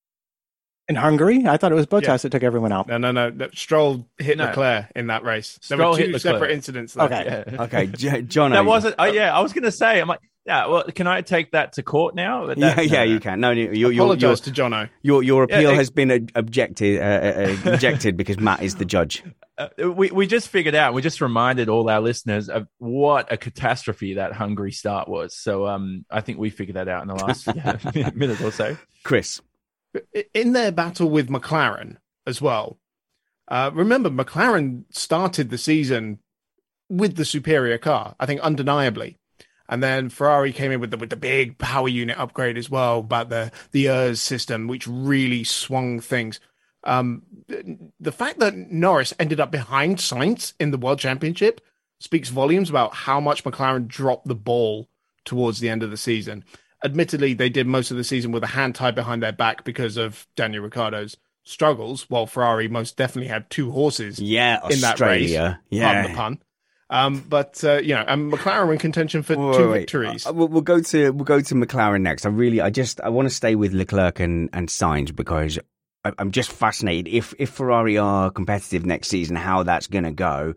In Hungary? I thought it was Bottas yeah. that took everyone out. No, no, no. Stroll hit no. Leclerc in that race. There Stroll were two hit separate incidents. There. Okay. Yeah. Okay, J- Jono. That wasn't... Oh, yeah, I was going to say, I'm like, yeah, well, can I take that to court now? That, yeah, yeah, no, you can. No, you apologise to Jono. Your your appeal yeah, it, has been objected uh, uh, objected because Matt is the judge. Uh, we we just figured out. We just reminded all our listeners of what a catastrophe that Hungary start was. So um, I think we figured that out in the last yeah, minute or so. Chris, in their battle with McLaren as well. Uh, remember, McLaren started the season with the superior car. I think undeniably. And then Ferrari came in with the with the big power unit upgrade as well, but the the E R S system, which really swung things. Um, the fact that Norris ended up behind Sainz in the World Championship speaks volumes about how much McLaren dropped the ball towards the end of the season. Admittedly, they did most of the season with a hand tied behind their back because of Daniel Ricciardo's struggles, while Ferrari most definitely had two horses yeah, in that race. Yeah, pardon the pun. Um, but uh, you know, and McLaren were in contention for wait, two wait. victories. Uh, we'll, we'll go to we'll go to McLaren next. I really, I just, I want to stay with Leclerc and and Sainz because I, I'm just fascinated if if Ferrari are competitive next season, how that's going to go.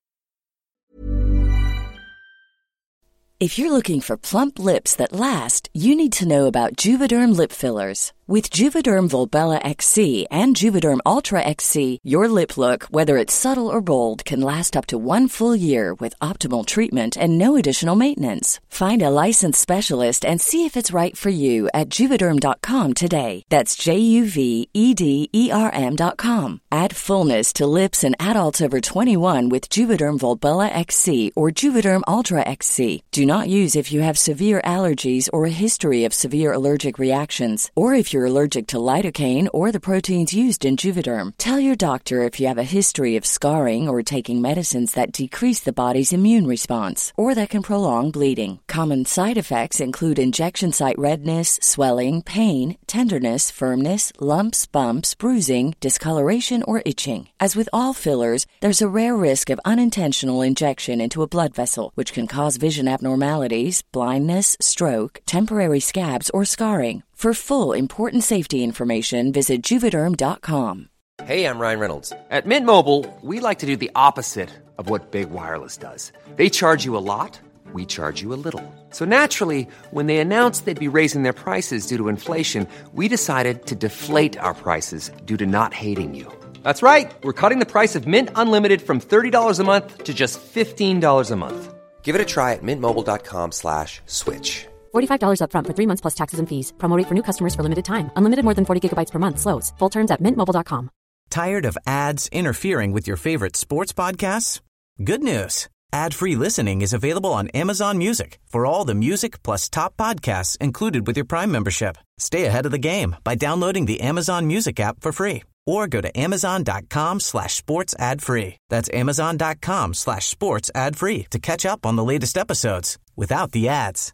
If you're looking for plump lips that last, you need to know about Juvederm lip fillers. With Juvederm Volbella X C and Juvederm Ultra X C, your lip look, whether it's subtle or bold, can last up to one full year with optimal treatment and no additional maintenance. Find a licensed specialist and see if it's right for you at Juvederm dot com today. That's J U V E D E R M dot com. Add fullness to lips in adults over twenty-one with Juvederm Volbella X C or Juvederm Ultra X C. Do not use if you have severe allergies or a history of severe allergic reactions, or if you're allergic to lidocaine or the proteins used in Juvederm. Tell your doctor if you have a history of scarring or taking medicines that decrease the body's immune response or that can prolong bleeding. Common side effects include injection site redness, swelling, pain, tenderness, firmness, lumps, bumps, bruising, discoloration, or itching. As with all fillers, there's a rare risk of unintentional injection into a blood vessel, which can cause vision abnormalities, blindness, stroke, temporary scabs, or scarring. For full, important safety information, visit Juvederm dot com. Hey, I'm Ryan Reynolds. At Mint Mobile, we like to do the opposite of what Big Wireless does. They charge you a lot, we charge you a little. So naturally, when they announced they'd be raising their prices due to inflation, we decided to deflate our prices due to not hating you. That's right. We're cutting the price of Mint Unlimited from thirty dollars a month to just fifteen dollars a month. Give it a try at mintmobile.com slash switch. forty-five dollars up front for three months plus taxes and fees. Promo rate for new customers for limited time. Unlimited more than forty gigabytes per month. Slows full terms at mint mobile dot com. Tired of ads interfering with your favorite sports podcasts? Good news. Ad-free listening is available on Amazon Music for all the music plus top podcasts included with your Prime membership. Stay ahead of the game by downloading the Amazon Music app for free or go to amazon.com slash sports ad free. That's amazon.com slash sports ad free to catch up on the latest episodes without the ads.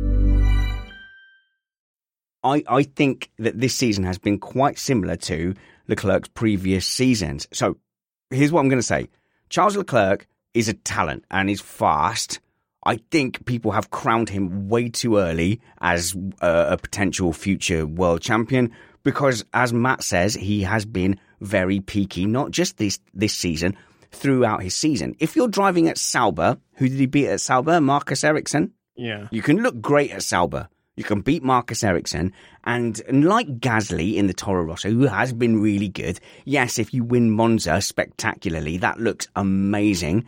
I, I think that this season has been quite similar to Leclerc's previous seasons. So here's what I'm going to say. Charles Leclerc is a talent and is fast. I think people have crowned him way too early as a, a potential future world champion because, as Matt says, he has been very peaky, not just this, this season, throughout his season. If you're driving at Sauber, who did he beat at Sauber? Marcus Ericsson? Yeah. You can look great at Sauber. You can beat Marcus Ericsson, and, and like Gasly in the Toro Rosso, who has been really good, yes, if you win Monza spectacularly, that looks amazing.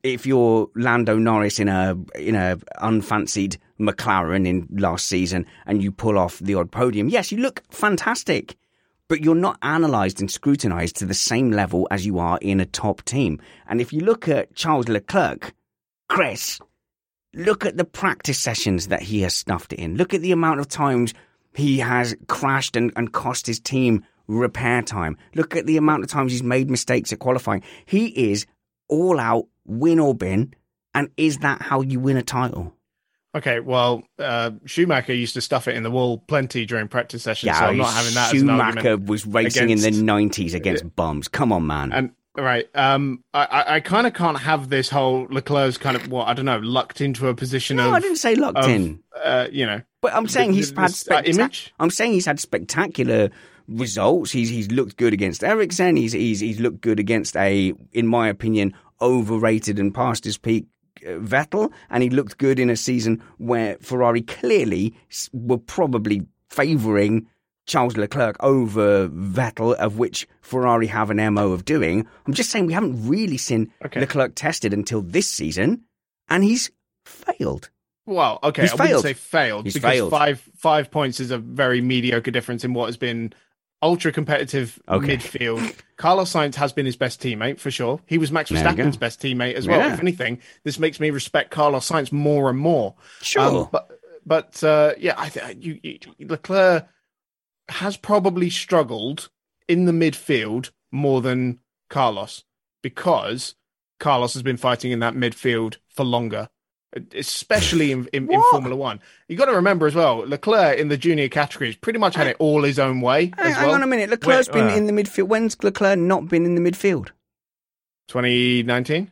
if you're Lando Norris in a in a unfancied McLaren in last season and you pull off the odd podium, yes, you look fantastic, but you're not analysed and scrutinised to the same level as you are in a top team. And if you look at Charles Leclerc, Chris, look at the practice sessions that he has stuffed it in. Look at the amount of times he has crashed and, and cost his team repair time. Look at the amount of times he's made mistakes at qualifying. He is all out, win or bin. And is that how you win a title? Okay, well, uh, Schumacher used to stuff it in the wall plenty during practice sessions, Yeah, so I'm not having that Schumacher as an argument. was racing against, in the nineties against bums. Come on, man. And right, um, I, I, I kind of can't have this whole Leclerc's kind of what I don't know, lucked into a position no, of. I didn't say locked of, in. Uh, you know, but I'm saying the, he's the, had this, uh, spectac- image. I'm saying he's had spectacular results. He's he's looked good against Ericsson. He's he's he's looked good against a, in my opinion, overrated and past his peak Vettel, and he looked good in a season where Ferrari clearly were probably favouring Charles Leclerc over Vettel, of which Ferrari have an M O of doing. I'm just saying we haven't really seen okay. Leclerc tested until this season, and he's failed. Well, okay, he's I failed. wouldn't say failed he's because failed. five five points is a very mediocre difference in what has been ultra competitive okay. midfield. Carlos Sainz has been his best teammate for sure. He was Max Verstappen's best teammate as well. Yeah. If anything, this makes me respect Carlos Sainz more and more. Sure, um, but but uh, yeah, I think you, you, Leclerc has probably struggled in the midfield more than Carlos because Carlos has been fighting in that midfield for longer. Especially in, in, in Formula One. You got to remember as well, Leclerc in the junior categories pretty much had it all his own way. Hang, as hang well. on a minute. Leclerc's Wait, been uh, in the midfield. When's Leclerc not been in the midfield? twenty nineteen?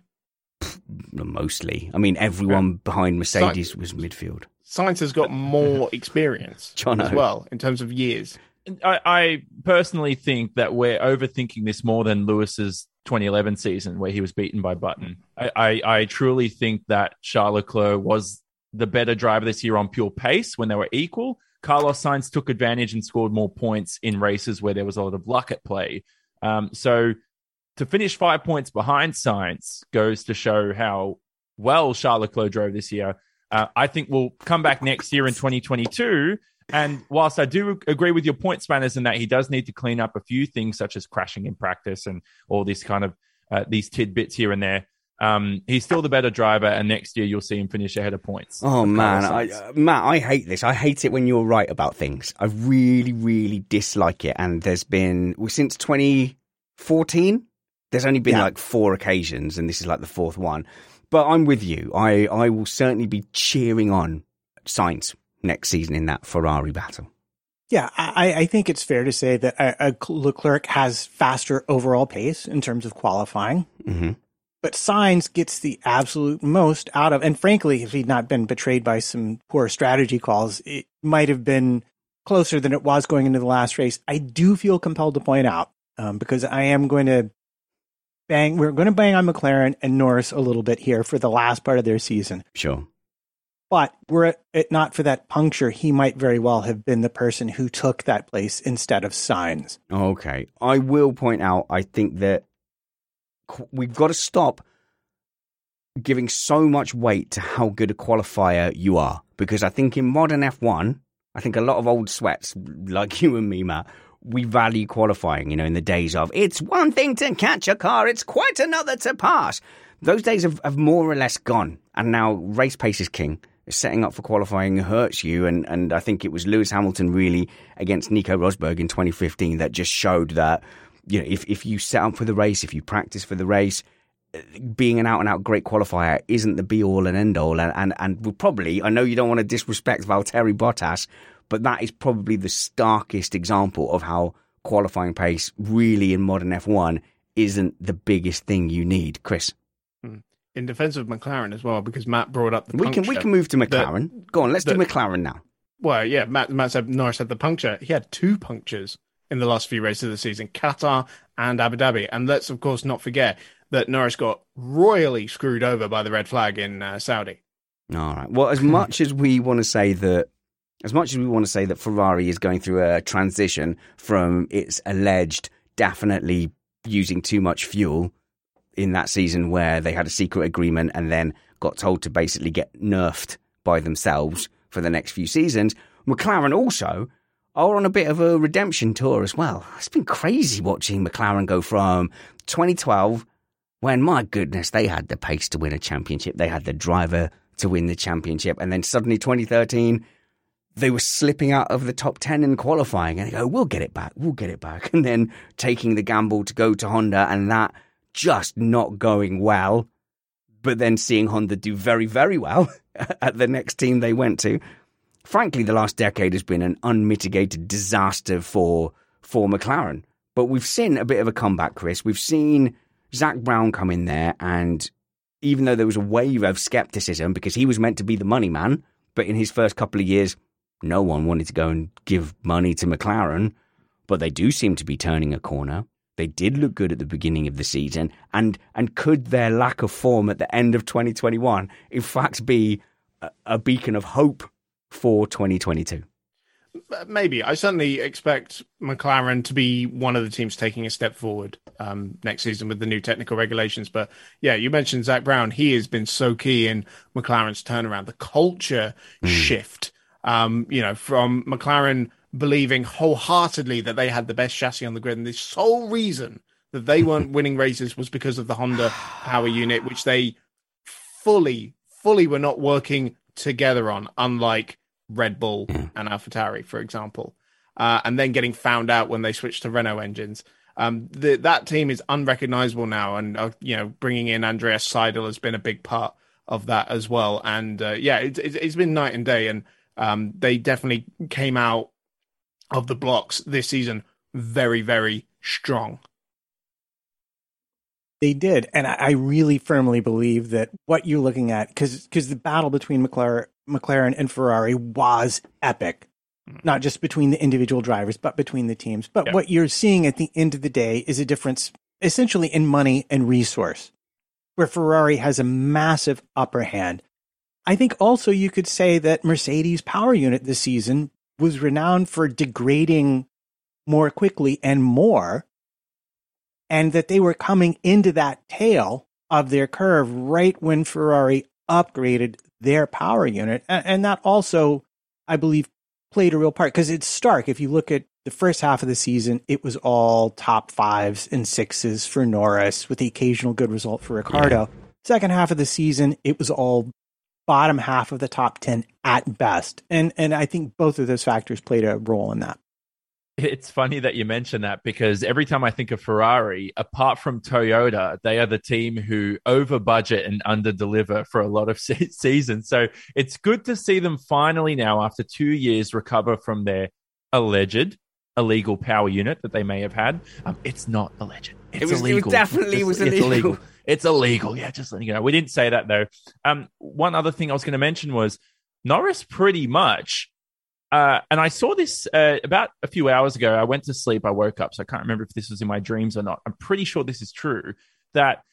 Mostly. I mean, everyone yeah. behind Mercedes Sainz, was midfield. Sainz has got more experience Jono. as well in terms of years. I, I personally think that we're overthinking this more than Lewis's twenty eleven season where he was beaten by Button. I, I, I truly think that Charles Leclerc was the better driver this year on pure pace when they were equal. Carlos Sainz took advantage and scored more points in races where there was a lot of luck at play. Um, so to finish five points behind Sainz goes to show how well Charles Leclerc drove this year. Uh, I think we'll come back next year in twenty twenty-two. And whilst I do agree with your point, Spanners, in that he does need to clean up a few things such as crashing in practice and all this kind of uh, these tidbits here and there, um, he's still the better driver. And next year you'll see him finish ahead of points. Oh, man. I, uh, Matt, I hate this. I hate it when you're right about things. I really, really dislike it. And there's been, well, since twenty fourteen, there's only been yeah. like four occasions, and this is like the fourth one. But I'm with you. I, I will certainly be cheering on Sainz next season in that Ferrari battle. Yeah, I, I think it's fair to say that a, a Leclerc has faster overall pace in terms of qualifying. Mm-hmm. But Sainz gets the absolute most out of, and frankly, if he'd not been betrayed by some poor strategy calls, it might have been closer than it was going into the last race. I do feel compelled to point out, um, because I am going to bang, we're going to bang on McLaren and Norris a little bit here for the last part of their season. Sure. But were it not for that puncture, he might very well have been the person who took that place instead of Sainz. Okay. I will point out, I think that we've got to stop giving so much weight to how good a qualifier you are. Because I think in modern F one, I think a lot of old sweats, like you and me, Matt, we value qualifying, you know, in the days of, it's one thing to catch a car, it's quite another to pass. Those days have, have more or less gone. And now race pace is king. Setting up for qualifying hurts you, and, and I think it was Lewis Hamilton really against Nico Rosberg in twenty fifteen that just showed that, you know, if, if you set up for the race, if you practice for the race, being an out-and-out great qualifier isn't the be-all and end-all, and, and, and we'll probably, I know you don't want to disrespect Valtteri Bottas, but that is probably the starkest example of how qualifying pace really in modern F one isn't the biggest thing you need. Chris? In defense of McLaren as well, because Matt brought up the we puncture. can we can move to McLaren. The, Go on, let's the, do McLaren now. Well, yeah, Matt, Matt said Norris had the puncture. He had two punctures in the last few races of the season, Qatar and Abu Dhabi. And let's, of course, not forget that Norris got royally screwed over by the red flag in uh, Saudi. All right. Well, as much as we want to say that, as much as we want to say that Ferrari is going through a transition from its alleged definitely using too much fuel, in that season where they had a secret agreement and then got told to basically get nerfed by themselves for the next few seasons. McLaren also are on a bit of a redemption tour as well. It's been crazy watching McLaren go from twenty twelve, when, my goodness, they had the pace to win a championship. They had the driver to win the championship. And then suddenly twenty thirteen, they were slipping out of the top ten in qualifying. And they go, we'll get it back, we'll get it back. And then taking the gamble to go to Honda and that just not going well. But then seeing Honda do very, very well at the next team they went to. Frankly, the last decade has been an unmitigated disaster for for McLaren. But we've seen a bit of a comeback, Chris. We've seen Zak Brown come in there, and even though there was a wave of skepticism because he was meant to be the money man, but in his first couple of years, no one wanted to go and give money to McLaren. But they do seem to be turning a corner. They did look good at the beginning of the season. And, and could their lack of form at the end of twenty twenty-one, in fact, be a, a beacon of hope for twenty twenty-two? Maybe. I certainly expect McLaren to be one of the teams taking a step forward um, next season with the new technical regulations. But yeah, you mentioned Zak Brown. He has been so key in McLaren's turnaround, the culture mm. shift, um, you know, from McLaren believing wholeheartedly that they had the best chassis on the grid. And the sole reason that they weren't winning races was because of the Honda power unit, which they fully, fully were not working together on, unlike Red Bull yeah. and AlphaTauri, for example, uh, and then getting found out when they switched to Renault engines. Um, the, that team is unrecognizable now, and uh, you know, bringing in Andreas Seidel has been a big part of that as well. And uh, yeah, it, it, it's been night and day, and um, they definitely came out of the blocks this season very, very strong. They did, and I really firmly believe that what you're looking at, because because the battle between McLaren, McLaren and Ferrari was epic, not just between the individual drivers, but between the teams. But yeah. what you're seeing at the end of the day is a difference essentially in money and resource, where Ferrari has a massive upper hand. I think also you could say that Mercedes' power unit this season was renowned for degrading more quickly and more, and that they were coming into that tail of their curve right when Ferrari upgraded their power unit. And that also, I believe, played a real part, because it's stark. If you look at the first half of the season, it was all top fives and sixes for Norris with the occasional good result for Ricciardo. Yeah. Second half of the season, it was all bottom half of the top ten at best. And and I think both of those factors played a role in that. It's funny that you mention that, because every time I think of Ferrari, apart from Toyota, they are the team who over budget and under deliver for a lot of se- seasons. So it's good to see them finally now, after two years, recover from their alleged illegal power unit that they may have had. Um, it's not alleged. It's it was, illegal. It was definitely it's, was it's illegal. illegal. It's illegal. Yeah, just letting you know. We didn't say that, though. Um, one other thing I was going to mention was Norris pretty much, uh, and I saw this uh, about a few hours ago. I went to sleep. I woke up, so I can't remember if this was in my dreams or not. I'm pretty sure this is true, that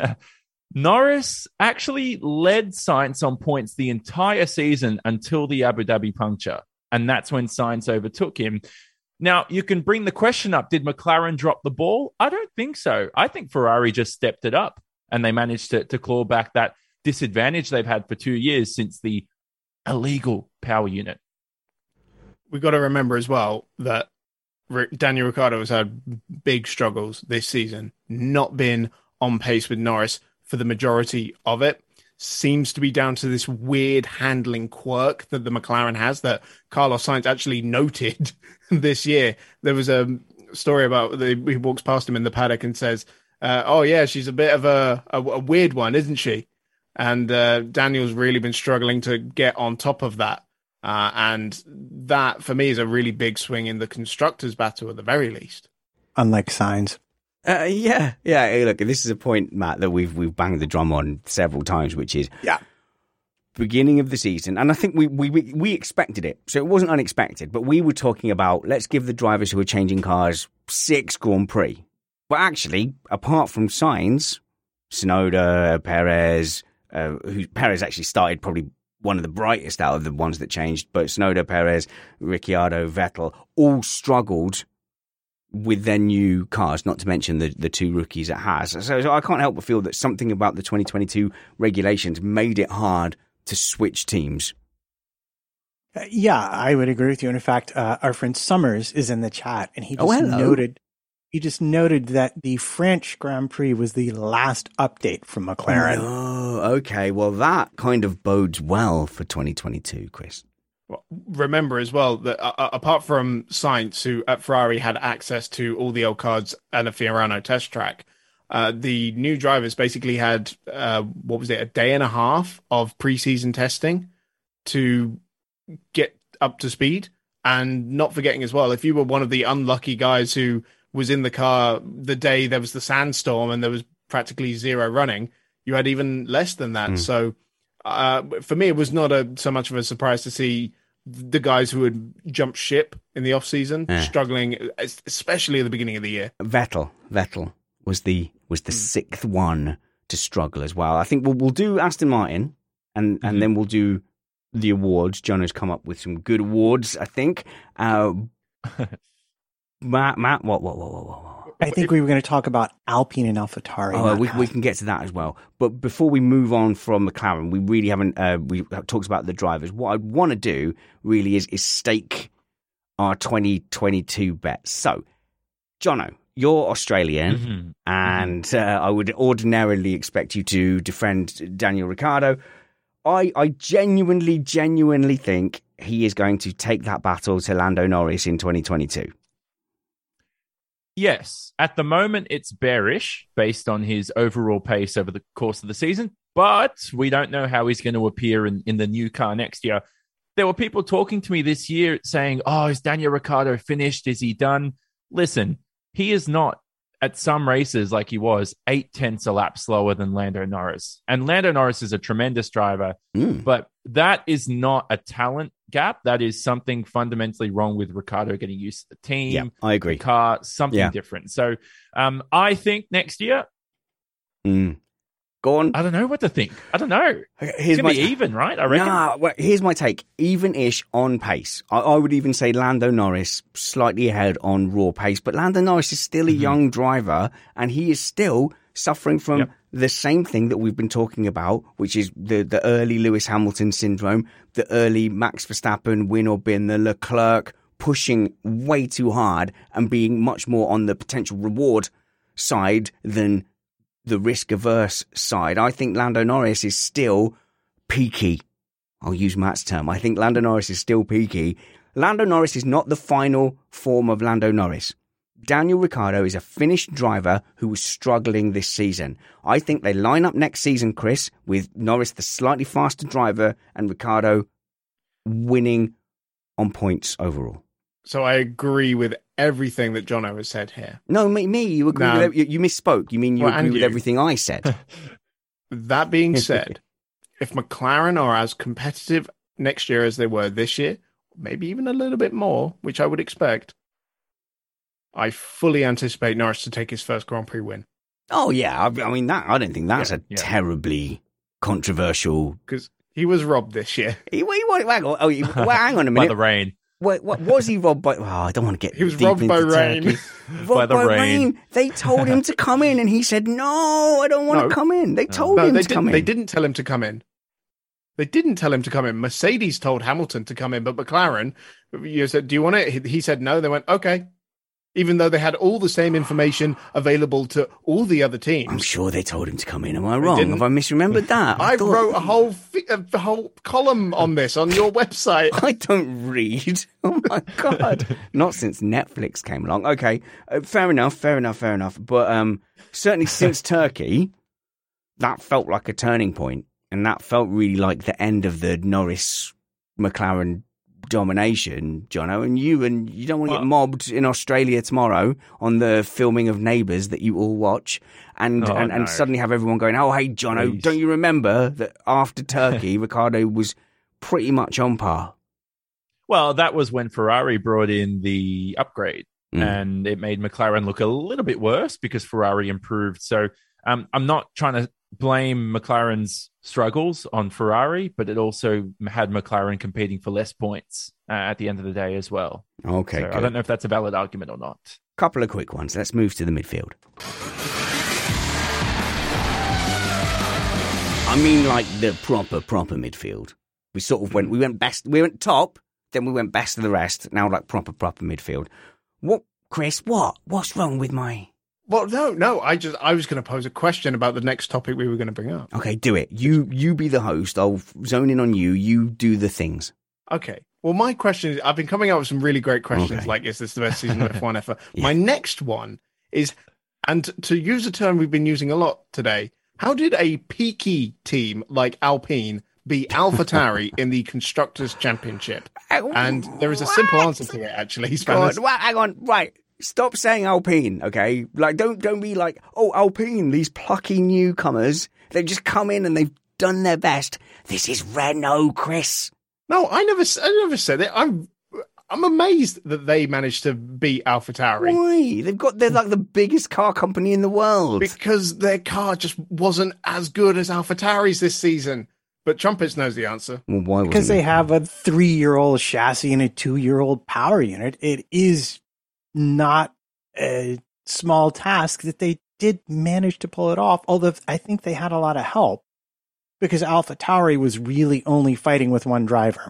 Norris actually led Sainz on points the entire season until the Abu Dhabi puncture, and that's when Sainz overtook him. Now, you can bring the question up, did McLaren drop the ball? I don't think so. I think Ferrari just stepped it up, and they managed to, to claw back that disadvantage they've had for two years since the illegal power unit. We've got to remember as well that Daniel Ricciardo has had big struggles this season, not been on pace with Norris for the majority of it. Seems to be down to this weird handling quirk that the McLaren has that Carlos Sainz actually noted this year. There was a story about the, he walks past him in the paddock and says, uh, oh yeah, she's a bit of a, a, a weird one, isn't she? And uh, Daniel's really been struggling to get on top of that. Uh, and that, for me, is a really big swing in the constructors' battle at the very least. Unlike Sainz. Uh, yeah, yeah. Hey, look, this is a point, Matt, that we've we've banged the drum on several times, which is yeah, beginning of the season, and I think we we we expected it, so it wasn't unexpected. But we were talking about let's give the drivers who are changing cars six Grand Prix. But actually, apart from Sainz, Tsunoda, Perez, uh, who Perez actually started probably one of the brightest out of the ones that changed, but Tsunoda, Perez, Ricciardo, Vettel all struggled with their new cars, not to mention the, the two rookies it has. So, so I can't help but feel that something about the twenty twenty-two regulations made it hard to switch teams. Uh, yeah, I would agree with you. And in fact, uh, our friend Summers is in the chat, and he just Oh, hello. noted he just noted that the French Grand Prix was the last update from McLaren. Oh, okay. Well, that kind of bodes well for twenty twenty-two, Chris. Well, remember as well that uh, apart from Sainz, who at Ferrari had access to all the old cards and a Fiorano test track, uh, the new drivers basically had, uh, what was it, a day and a half of preseason testing to get up to speed. And not forgetting as well, if you were one of the unlucky guys who was in the car the day there was the sandstorm and there was practically zero running, you had even less than that. Mm. So uh, for me, it was not a, so much of a surprise to see the guys who had jumped ship in the off season yeah. struggling, especially at the beginning of the year. Vettel, Vettel was the was the mm. sixth one to struggle as well. I think we'll we'll do Aston Martin, and and mm-hmm. then we'll do the awards. John has come up with some good awards, I think. Uh, Matt, Matt, what, what, what, what, what? I think we were going to talk about Alpine and AlphaTauri. Oh, we, we can get to that as well. But before we move on from McLaren, we really haven't uh, we talked about the drivers. What I want to do really is is stake our twenty twenty-two bets. So, Jono, you're Australian, mm-hmm. and uh, I would ordinarily expect you to defend Daniel Ricciardo. I, I genuinely, genuinely think he is going to take that battle to Lando Norris in twenty twenty-two. Yes, at the moment it's bearish based on his overall pace over the course of the season, but we don't know how he's going to appear in, in the new car next year. There were people talking to me this year saying, oh, is Daniel Ricciardo finished? Is he done? Listen, he is not at some races like he was eight tenths a lap slower than Lando Norris. And Lando Norris is a tremendous driver, mm. but that is not a talent gap. That is something fundamentally wrong with Ricciardo getting used to the team. Yeah, I agree. The car, something yeah. different. So um, I think next year, mm. go on. I don't know what to think. I don't know. Here's it's going to be t- even, right? I reckon. Nah, well, here's my take. Even-ish on pace. I, I would even say Lando Norris slightly ahead on raw pace, but Lando Norris is still a mm-hmm. young driver, and he is still suffering from yep. the same thing that we've been talking about, which is the, the early Lewis Hamilton syndrome, the early Max Verstappen win or bin, the Leclerc pushing way too hard and being much more on the potential reward side than the risk-averse side. I think Lando Norris is still peaky. I'll use Matt's term. I think Lando Norris is still peaky. Lando Norris is not the final form of Lando Norris. Daniel Ricciardo is a finished driver who was struggling this season. I think they line up next season, Chris, with Norris the slightly faster driver and Ricciardo winning on points overall. So I agree with everything that Jono has said here. No, me, me you agree now, with you, you misspoke. You mean you well, agree with you. everything I said. That being said, if McLaren are as competitive next year as they were this year, maybe even a little bit more, which I would expect, I fully anticipate Norris to take his first Grand Prix win. Oh, yeah. I, I mean, that I don't think that's yeah, a yeah. terribly controversial... Because he was robbed this year. He, he, hang, on, oh, he, well, hang on a minute. By the rain. What, what was he robbed by? Oh, I don't want to get. He was deep robbed into by rain. robbed by, the by rain. rain. They told him to come in, and he said, "No, I don't want no. to come in." They told no, him they to didn't, come in. They didn't tell him to come in. They didn't tell him to come in. Mercedes told Hamilton to come in, but McLaren, you said, "Do you want it?" He said, "No." They went, "Okay." Even though they had all the same information available to all the other teams. I'm sure they told him to come in. Am I wrong? Have I misremembered that? I, I thought... wrote a whole fi- a whole column on this on your website. I don't read. Oh, my God. Not since Netflix came along. Okay, uh, fair enough, fair enough, fair enough. But um, certainly since Turkey, that felt like a turning point. And that felt really like the end of the Norris-McLaren domination, Jono, and you and you don't want to well, get mobbed in Australia tomorrow on the filming of Neighbours that you all watch, and oh, and, and no. suddenly have everyone going, "Oh, hey, Jono, Please. don't you remember that after Turkey, Ricciardo was pretty much on par?" Well, that was when Ferrari brought in the upgrade, mm. and it made McLaren look a little bit worse because Ferrari improved. So um, I'm not trying to blame McLaren's struggles on Ferrari, but it also had McLaren competing for less points uh, at the end of the day as well. Okay, so I don't know if that's a valid argument or not. Couple of quick ones. Let's move to the midfield. I mean, like the proper, proper midfield. We sort of went, we went best, we went top, then we went best of the rest. Now, like proper, proper midfield. What, Chris? What? What's wrong with my? Well, no, no. I just I was going to pose a question about the next topic we were going to bring up. Okay, do it. You you be the host. I'll zone in on you. You do the things. Okay. Well, my question is, I've been coming up with some really great questions, Okay. like, is this the best season of F one ever? Yeah. My next one is, and to use a term we've been using a lot today, how did a peaky team like Alpine beat AlphaTauri in the Constructors' Championship? And there is a simple answer to it, actually. God, well, hang on, right. Stop saying Alpine, okay? Like, don't don't be like, oh, Alpine, these plucky newcomers. They've just come in and they've done their best. This is Renault, Chris. No, I never, I never said it. I'm, I'm amazed that they managed to beat AlphaTauri. Why? They've got, they're like the biggest car company in the world. Because their car just wasn't as good as AlphaTauri's this season. But Trumpets knows the answer. Well, why? Because they have a three-year-old chassis and a two-year-old power unit. It is not a small task that they did manage to pull it off, although I think they had a lot of help because AlphaTauri was really only fighting with one driver.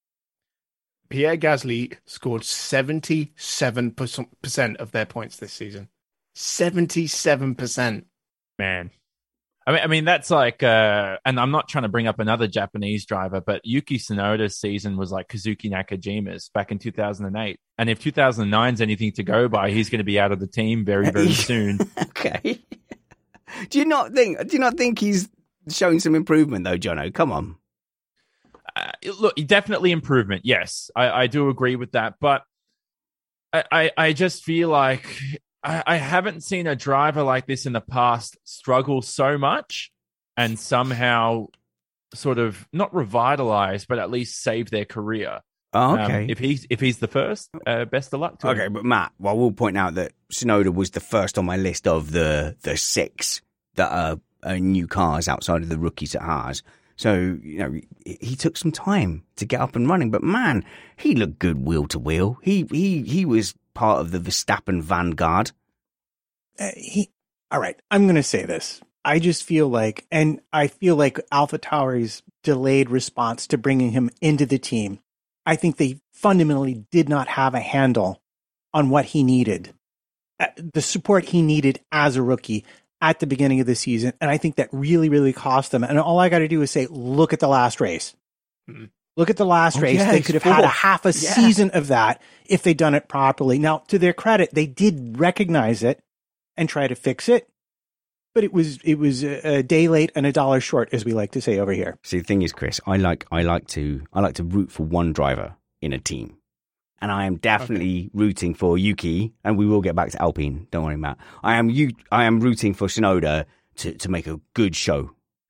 Pierre Gasly scored seventy-seven percent of their points this season. seventy-seven percent. Man. I mean, I mean that's like, uh, and I'm not trying to bring up another Japanese driver, but Yuki Tsunoda's season was like Kazuki Nakajima's back in two thousand eight. And if two thousand nine is anything to go by, he's going to be out of the team very, very soon. Okay. Do you not think? Do you not think he's showing some improvement though, Jono? Come on. Uh, look, definitely improvement. Yes, I, I do agree with that, but I, I, I just feel like. I, I haven't seen a driver like this in the past struggle so much and somehow sort of not revitalize, but at least save their career. Oh, okay. Um, if he's if he's the first, uh, best of luck to Okay, him. but Matt, well, we'll point out that Tsunoda was the first on my list of the the six that are, are new cars outside of the rookies at Haas. So, you know, he, he took some time to get up and running, but man, he looked good wheel to wheel. He he he was part of the Verstappen vanguard. Uh, he, all right, I'm going to say this. I just feel like, and I feel like AlphaTauri's delayed response to bringing him into the team, I think they fundamentally did not have a handle on what he needed, uh, the support he needed as a rookie at the beginning of the season. And I think that really, really cost them. And all I got to do is say, look at the last race. Mm-hmm. Look at the last Oh, race. yeah, they could have fourth. had a half a Yeah. season of that if they'd done it properly. Now, to their credit, they did recognize it and try to fix it. But it was it was a, a day late and a dollar short, as we like to say over here. See, the thing is, Chris, I like I like to I like to root for one driver in a team. And I am definitely okay. rooting for Yuki, and we will get back to Alpine. Don't worry, Matt. I am you. I am rooting for Tsunoda to, to make a good show.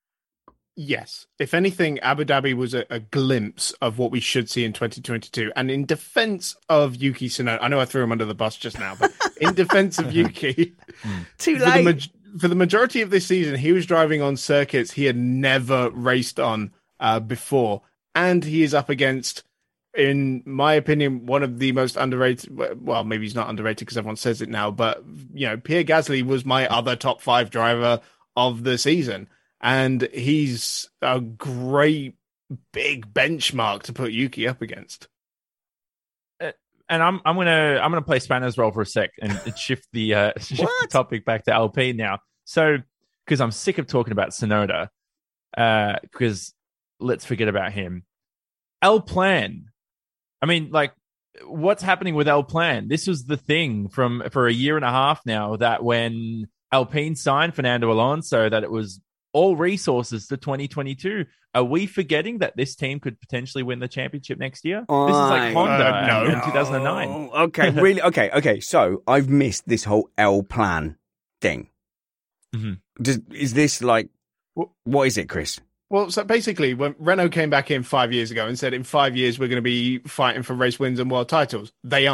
Yes. If anything, Abu Dhabi was a, a glimpse of what we should see in twenty twenty-two. And in defense of Yuki Tsunoda, I know I threw him under the bus just now, but in defense of Yuki, too for late. The ma- for the majority of this season, he was driving on circuits he had never raced on uh, before, and he is up against, in my opinion, one of the most underrated. Well, maybe he's not underrated because everyone says it now, but you know, Pierre Gasly was my other top five driver of the season. And he's a great big benchmark to put Yuki up against. Uh, and I'm I'm gonna I'm gonna play Spanner's role for a sec and, and shift the uh, shift the topic back to Alpine now. So because I'm sick of talking about Tsunoda, because uh, let's forget about him. Alplan. I mean, like, what's happening with Alplan? This was the thing from for a year and a half now that when Alpine signed Fernando Alonso, that it was all resources to twenty twenty-two. Are we forgetting that this team could potentially win the championship next year? Oh, this is like Honda uh, no. in two thousand nine. Oh, okay, really? Okay, okay. So I've missed this whole L plan thing. Mm-hmm. Does, is this like, what is it, Chris? Well, so basically, when Renault came back in five years ago and said in five years we're going to be fighting for race wins and world titles, they aren't.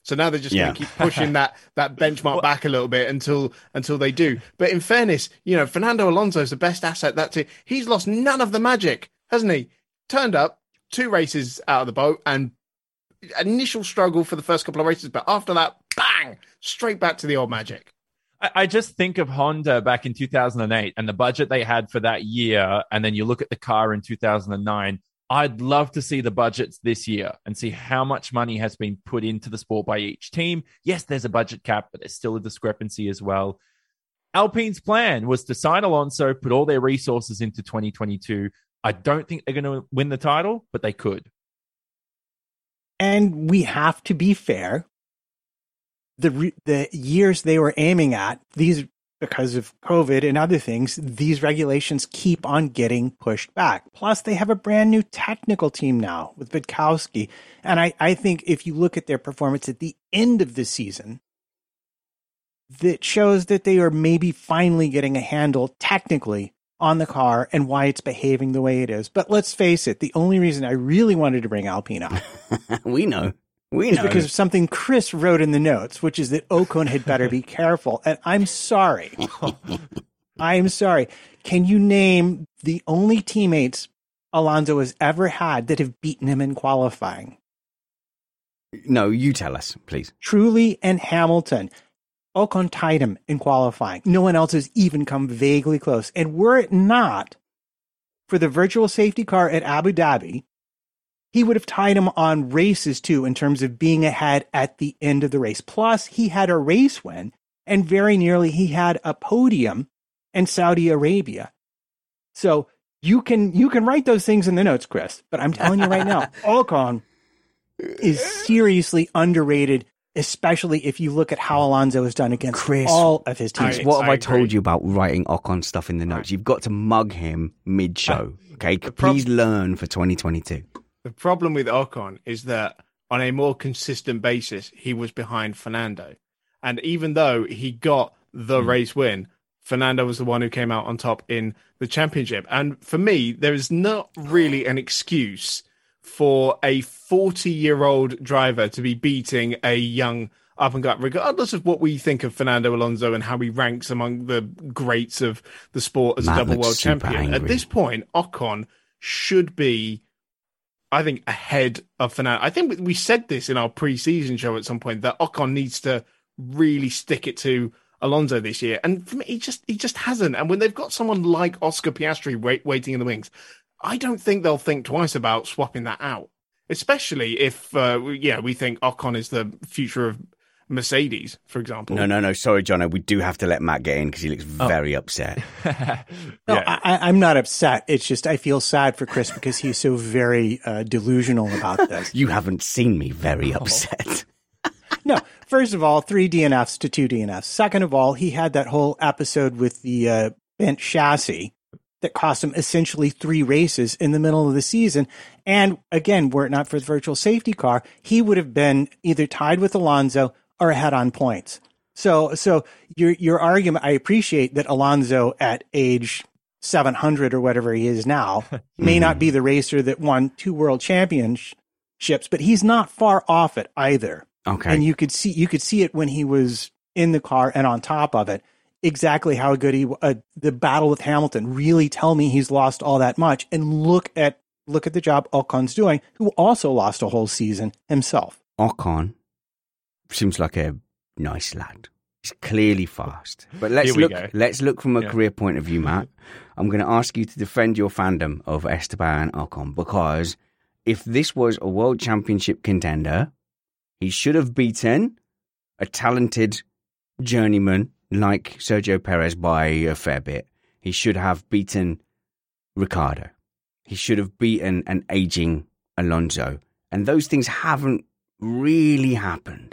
So now they're just Yeah. going to keep pushing that that benchmark back a little bit until until they do. But in fairness, you know, Fernando Alonso is the best asset. That's it. He's lost none of the magic, hasn't he? Turned up two races out of the boat and initial struggle for the first couple of races, but after that, bang, straight back to the old magic. I, I just think of Honda back in two thousand eight and the budget they had for that year, and then you look at the car in two thousand nine. I'd love to see the budgets this year and see how much money has been put into the sport by each team. Yes, there's a budget cap, but there's still a discrepancy as well. Alpine's plan was to sign Alonso, put all their resources into twenty twenty-two. I don't think they're going to win the title, but they could. And we have to be fair. The re- the years they were aiming at, these because of COVID and other things, these regulations keep on getting pushed back. Plus, they have a brand new technical team now with Witkowski. And I, I think if you look at their performance at the end of the season, that shows that they are maybe finally getting a handle technically on the car and why it's behaving the way it is. But let's face it, the only reason I really wanted to bring Alpine up we know. We is know. because of something Chris wrote in the notes, which is that Ocon had better be careful. And I'm sorry. I'm sorry. Can you name the only teammates Alonso has ever had that have beaten him in qualifying? No, you tell us, please. Trulli and Hamilton. Ocon tied him in qualifying. No one else has even come vaguely close. And were it not for the virtual safety car at Abu Dhabi, he would have tied him on races too in terms of being ahead at the end of the race. Plus, he had a race win, and very nearly he had a podium in Saudi Arabia. So you can you can write those things in the notes, Chris, but I'm telling you right now, Ocon is seriously underrated, especially if you look at how Alonso has done against Chris, all of his teammates. What have I I, told agree. you about writing Ocon stuff in the notes? You've got to mug him mid-show, okay? prob- Please learn for twenty twenty-two. The problem with Ocon is that on a more consistent basis, he was behind Fernando. And even though he got the Hmm. race win, Fernando was the one who came out on top in the championship. And for me, there is not really an excuse for a forty-year-old driver to be beating a young up-and-comer, regardless of what we think of Fernando Alonso and how he ranks among the greats of the sport as Matt a double looks world super champion. At angry. this point, Ocon should be, I think, ahead of Fernando. I think we said this in our pre-season show at some point that Ocon needs to really stick it to Alonso this year, and for me, he just he just hasn't. And when they've got someone like Oscar Piastri wait, waiting in the wings, I don't think they'll think twice about swapping that out. Especially if, uh, we- yeah, we think Ocon is the future of Mercedes, for example. No, no, no. Sorry, Jono. We do have to let Matt get in because he looks very upset. No, Yeah. I, I'm not upset. It's just I feel sad for Chris because he's so very uh, delusional about this. You haven't seen me very upset. No, first of all, three D N Fs to two D N Fs. Second of all, he had that whole episode with the uh, bent chassis that cost him essentially three races in the middle of the season. And again, were it not for the virtual safety car, he would have been either tied with Alonso or ahead on points. So, so your your argument, I appreciate that Alonso at age seven hundred or whatever he is now may not be the racer that won two world championships, but he's not far off it either. Okay. And you could see you could see it when he was in the car and on top of it, exactly how good he uh, the battle with Hamilton really tell me he's lost all that much. And look at look at the job Ocon's doing, who also lost a whole season himself. Ocon seems like a nice lad. He's clearly fast. But let's Here we look go. let's look from a Yeah. career point of view, Matt. I'm going to ask you to defend your fandom of Esteban Ocon, because if this was a world championship contender, he should have beaten a talented journeyman like Sergio Perez by a fair bit. He should have beaten Ricciardo. He should have beaten an aging Alonso. And those things haven't really happened.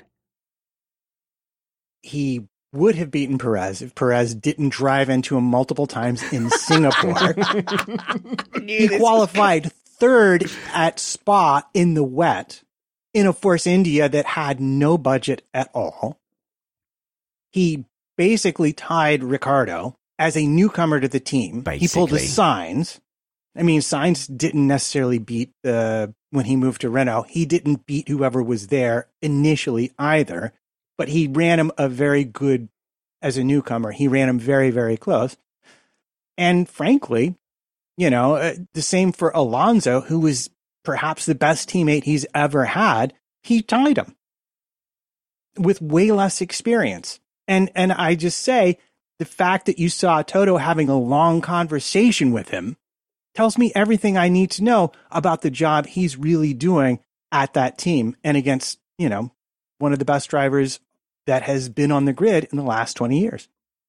He would have beaten Perez if Perez didn't drive into him multiple times in Singapore. He qualified third at Spa in the wet in a Force India that had no budget at all. He basically tied Ricciardo as a newcomer to the team. He pulled the Basically. signs. I mean, Sainz didn't necessarily beat the, when he moved to Renault, he didn't beat whoever was there initially either, but he ran him a very good, as a newcomer, he ran him very, very close. And frankly, you know, uh, the same for Alonso, who was perhaps the best teammate he's ever had. He tied him with way less experience. And, and I just say the fact that you saw Toto having a long conversation with him tells me everything I need to know about the job he's really doing at that team and against, you know, one of the best drivers that has been on the grid in the last twenty years.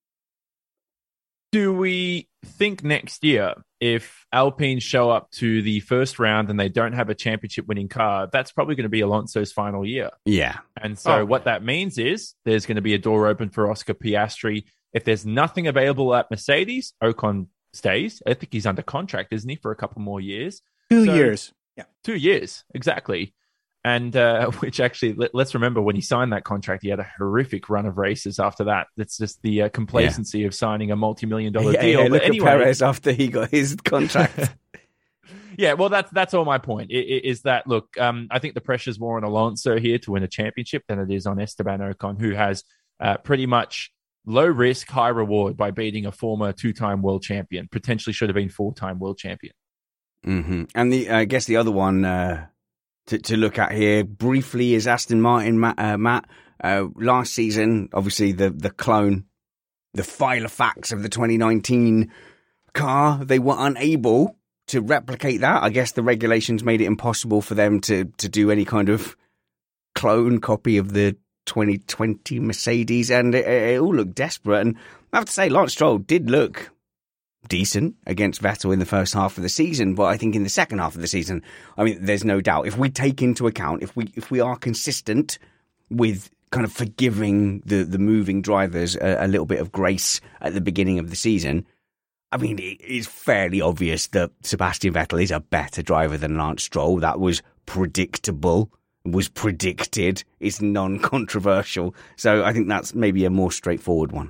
Do we think next year, if Alpine show up to the first round and they don't have a championship winning car, that's probably going to be Alonso's final year? Yeah. And so Oh. what that means is there's going to be a door open for Oscar Piastri. If there's nothing available at Mercedes, Ocon stays. I think he's under contract, isn't he, for a couple more years? Two So- years. Yeah. Two years, exactly. And uh, which actually, let, let's remember when he signed that contract, he had a horrific run of races after that. That's just the uh, complacency of signing a multi-million dollar Yeah, deal. yeah, But look anyway, at Perez after he got his contract. yeah, well, that's that's all my point. i- i- Is that look? Um, I think the pressure's more on Alonso here to win a championship than it is on Esteban Ocon, who has uh, pretty much low risk, high reward by beating a former two-time world champion, potentially should have been four-time world champion. hmm And the I guess the other one uh, to to look at here briefly is Aston Martin. Matt, uh, Matt uh, last season, obviously the the clone, the Filofax of the twenty nineteen car, they were unable to replicate that. I guess the regulations made it impossible for them to to do any kind of clone copy of the twenty twenty Mercedes, and it, it all looked desperate. And I have to say, Lance Stroll did look decent against Vettel in the first half of the season, but I think in the second half of the season, I mean, there's no doubt, if we take into account, if we if we are consistent with kind of forgiving the the moving drivers a, a little bit of grace at the beginning of the season, I mean, it is fairly obvious that Sebastian Vettel is a better driver than Lance Stroll. That was predictable, was predicted, it's non-controversial. So I think that's maybe a more straightforward one.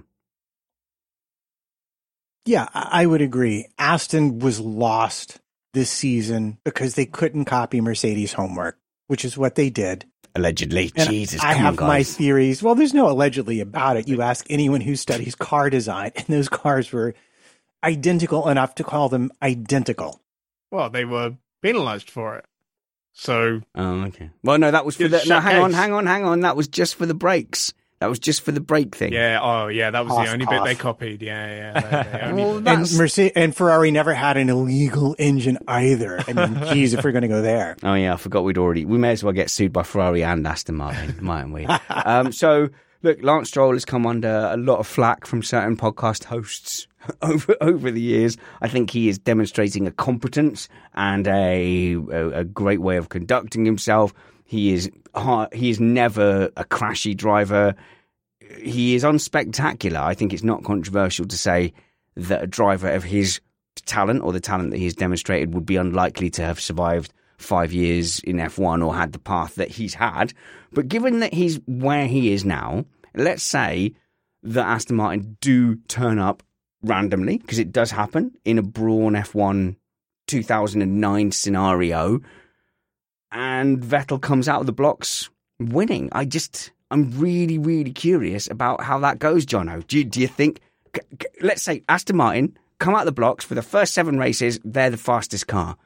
Yeah, I I would agree. Aston was lost this season because they couldn't copy Mercedes' homework, which is what they did. Allegedly. And Jesus, I come have on, my guys. theories. Well, there's no allegedly about it. You ask anyone who studies car design, and those cars were identical enough to call them identical. Well, they were penalized for it. So, Oh, okay. Well, no, that was for Yeah, the... No, hang on, showcase. hang on, hang on. That was just for the brakes. That was just for the brake thing. yeah, oh, yeah, that was Cough, the only cough. bit they copied. Yeah, yeah. They, they only Well, did. That's- And Mercedes and Ferrari never had an illegal engine either. I mean, geez, if we're going to go there. Oh, yeah, I forgot we'd already... We may as well get sued by Ferrari and Aston Martin, mightn't we? um, so, look, Lance Stroll has come under a lot of flack from certain podcast hosts over over the years. I think he is demonstrating a competence and a, a, a great way of conducting himself. He is hard, he is never a crashy driver. He is unspectacular. I think it's not controversial to say that a driver of his talent or the talent that he's demonstrated would be unlikely to have survived five years in F one or had the path that he's had. But given that he's where he is now, let's say that Aston Martin do turn up randomly, because it does happen in a Brawn F one two thousand nine scenario, and Vettel comes out of the blocks winning. I just, I'm really, really curious about how that goes, Jono. Do you, do you think, c- c- let's say Aston Martin come out of the blocks for the first seven races, they're the fastest car.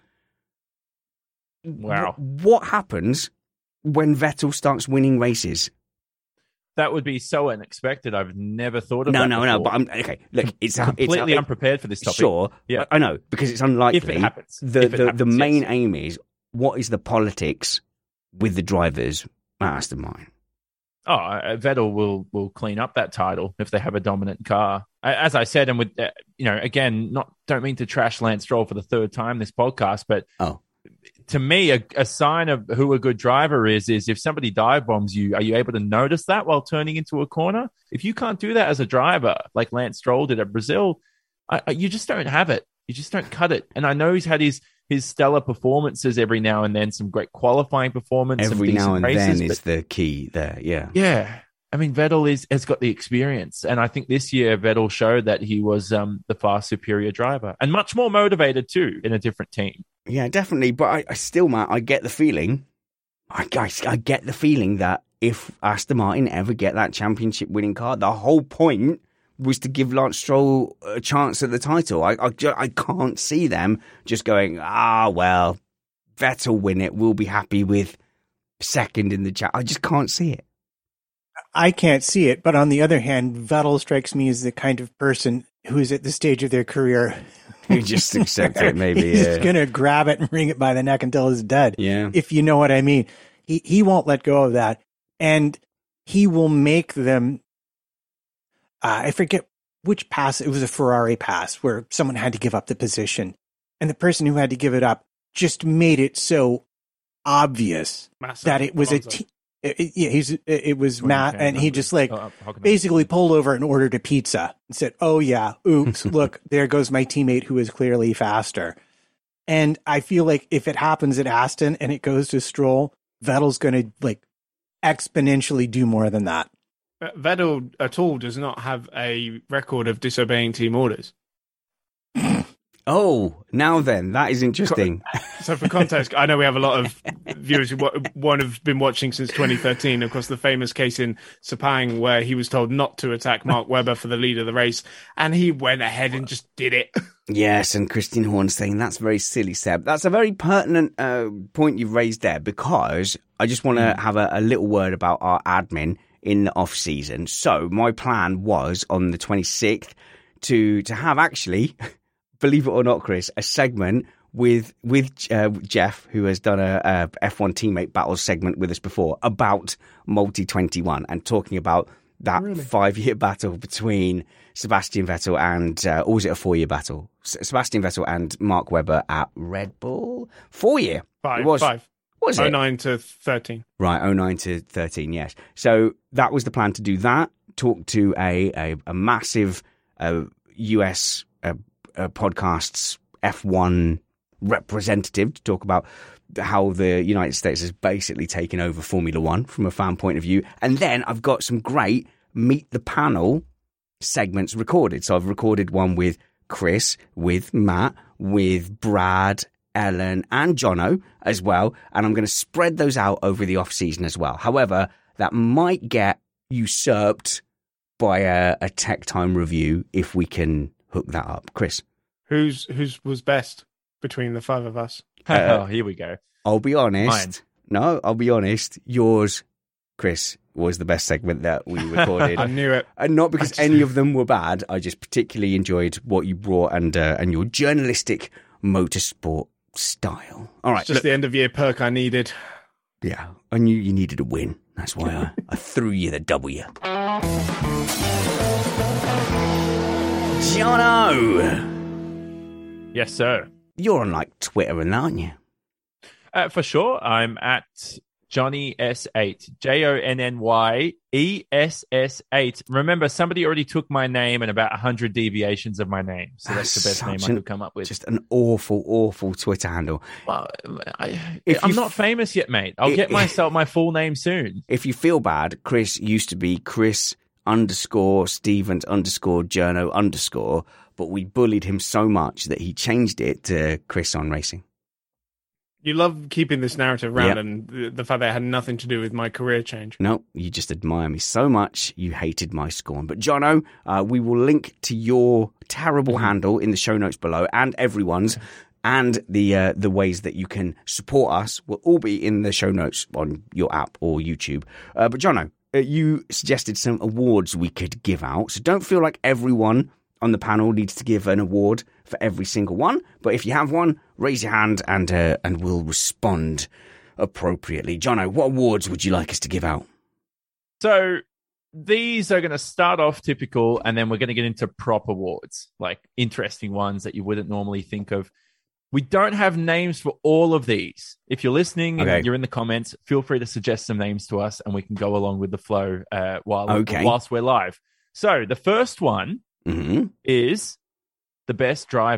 Wow. Wh- What happens when Vettel starts winning races? That would be so unexpected. I've never thought of No, that no, no. before. But I'm okay. Look, it's completely it's, unprepared for this topic. Sure, Yeah. I I know, because it's unlikely. If it happens. the If it the, happens, the main yes. aim is what is the politics with the drivers at Aston Martin. Oh, uh, Vettel will will clean up that title if they have a dominant car. I- As I said, and with uh, you know, again, not don't mean to trash Lance Stroll for the third time this podcast, but Oh, to me, a, a sign of who a good driver is is if somebody dive bombs you, are you able to notice that while turning into a corner? If you can't do that as a driver, like Lance Stroll did at Brazil, I, I, you just don't have it. You just don't cut it. And I know he's had his his stellar performances every now and then, some great qualifying performance, some every now decent and races, then is but- the key there. Yeah, yeah, I mean, Vettel is has got the experience, and I think this year Vettel showed that he was um, the far superior driver and much more motivated too in a different team. Yeah, definitely. But I, I still, Matt, I get the feeling, I, I, I get the feeling that if Aston Martin ever get that championship winning car, the whole point was to give Lance Stroll a chance at the title. I, I, I can't see them just going, ah, well, Vettel win it. We'll be happy with second in the chat. I just can't see it. I can't see it. But on the other hand, Vettel strikes me as the kind of person who's at the stage of their career. You just accept it, maybe. He's yeah. going to grab it and wring it by the neck until it's dead. Yeah. If you know what I mean. He, he won't let go of that. And he will make them, uh, I forget which pass, it was a Ferrari pass where someone had to give up the position. And the person who had to give it up just made it so obvious Massa, that it was Alonso. a team. It, yeah, he's, it was Matt, okay, and he no, just like oh, how can I- basically pulled over and ordered a pizza and said, "Oh yeah, oops, look, there goes my teammate who is clearly faster." And I feel like if it happens at Aston and it goes to Stroll, Vettel's going to like exponentially do more than that. Uh, Vettel at all does not have a record of disobeying team orders. Oh, now then, that is interesting. So for context, I know we have a lot of viewers who wa- one have been watching since twenty thirteen. Of course, the famous case in Sepang where he was told not to attack Mark Webber for the lead of the race, and he went ahead and just did it. Yes, and Christian Horn saying that's very silly, Seb. That's a very pertinent uh, point you've raised there, because I just want to mm. have a, a little word about our admin in the off season. So my plan was on the twenty-sixth to to have actually, believe it or not, Chris, a segment with with uh, Jeff, who has done a, a F one teammate battle segment with us before, about Multi twenty-one and talking about that really? five-year battle between Sebastian Vettel and, uh, or was it a four-year battle? S- Sebastian Vettel and Mark Webber at Red Bull? Four-year. Five. It was, five. What was it? oh nine to thirteen. Right, oh nine to thirteen, yes. So that was the plan, to do that, talk to a, a, a massive uh, U S uh, uh, podcasts F one representative to talk about how the United States has basically taken over Formula One from a fan point of view. And then I've got some great Meet the Panel segments recorded. So I've recorded one with Chris, with Matt, with Brad, Ellen and Jono as well. And I'm going to spread those out over the off season as well. However, that might get usurped by a, a Tech Time review if we can hook that up. Chris? Who's who's was best between the five of us? Uh, oh, here we go. I'll be honest. Mine. No, I'll be honest. Yours, Chris, was the best segment that we recorded. I knew it. And not because just... any of them were bad. I just particularly enjoyed what you brought and uh, and your journalistic motorsport style. All right. It's just look, the end of year perk I needed. Yeah. I knew you needed a win. That's why I, I threw you the W. Jono! Yes, sir. You're on like Twitter and that, aren't you? Uh, for sure. I'm at Johnny S eight. J O N N Y E S S eight. Remember, somebody already took my name and about one hundred deviations of my name. So that's, that's the best name an, I could come up with. Just an awful, awful Twitter handle. Well, I, I'm not famous yet, mate. I'll it, get myself my full name soon. If you feel bad, Chris used to be Chris underscore Stevens underscore Journo underscore, but we bullied him so much that he changed it to Chris on Racing. You love keeping this narrative around, yep. and the, the fact that it had nothing to do with my career change. No, you just admire me so much, you hated my scorn. But Jono, uh, we will link to your terrible mm-hmm. handle in the show notes below, and everyone's, and the uh, the ways that you can support us will all be in the show notes on your app or YouTube. Uh, but Jono, uh, you suggested some awards we could give out, so don't feel like everyone on the panel needs to give an award for every single one, but if you have one, raise your hand and uh, and we'll respond appropriately. Jono, what awards would you like us to give out? So these are going to start off typical, and then we're going to get into prop awards, like interesting ones that you wouldn't normally think of. We don't have names for all of these. If you're listening okay. and you're in the comments, feel free to suggest some names to us, and we can go along with the flow uh, while okay. whilst we're live. So the first one mm-hmm. is the best driver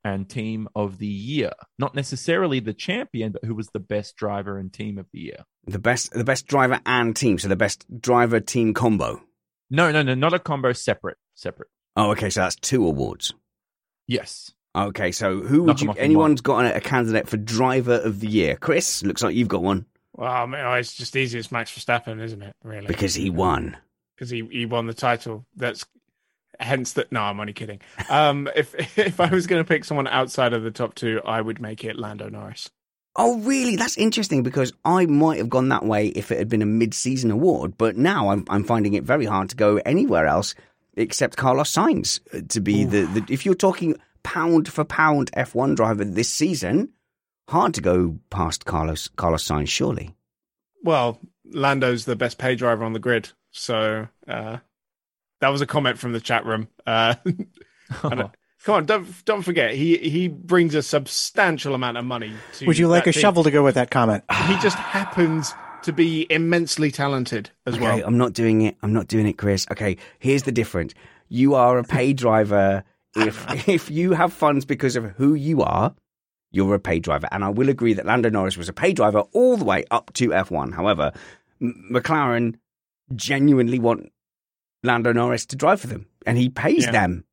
and team of the year. Not necessarily the champion, but who was the best driver and team of the year. The best the best driver and team, so the best driver team combo. No, no, no, not a combo, separate. Separate. Oh, okay, so that's two awards. Yes. Okay, so who would Knock 'em you off in anyone's got a, a candidate for driver of the year? Chris, looks like you've got one. Well, I mean, it's just easy. It's Max Verstappen, isn't it? Really, Because he won. Because he, he won the title. That's hence that. No, I'm only kidding. Um, if if I was going to pick someone outside of the top two, I would make it Lando Norris. Oh, really? That's interesting because I might have gone that way if it had been a mid-season award, but now I'm I'm finding it very hard to go anywhere else except Carlos Sainz to be the, the. If you're talking pound for pound F one driver this season, hard to go past Carlos Carlos Sainz, surely. Well, Lando's the best pay driver on the grid, so uh, that was a comment from the chat room. Uh, and, Come on, don't don't forget, he he brings a substantial amount of money to Would you like that a team. shovel to go with that comment? He just happens to be immensely talented as Okay, well. I'm not doing it. I'm not doing it, Chris. Okay, here's the difference. You are a pay driver. If if you have funds because of who you are, you're a pay driver. And I will agree that Lando Norris was a pay driver all the way up to F one. However, M- McLaren genuinely want Lando Norris to drive for them, and he pays Yeah. them.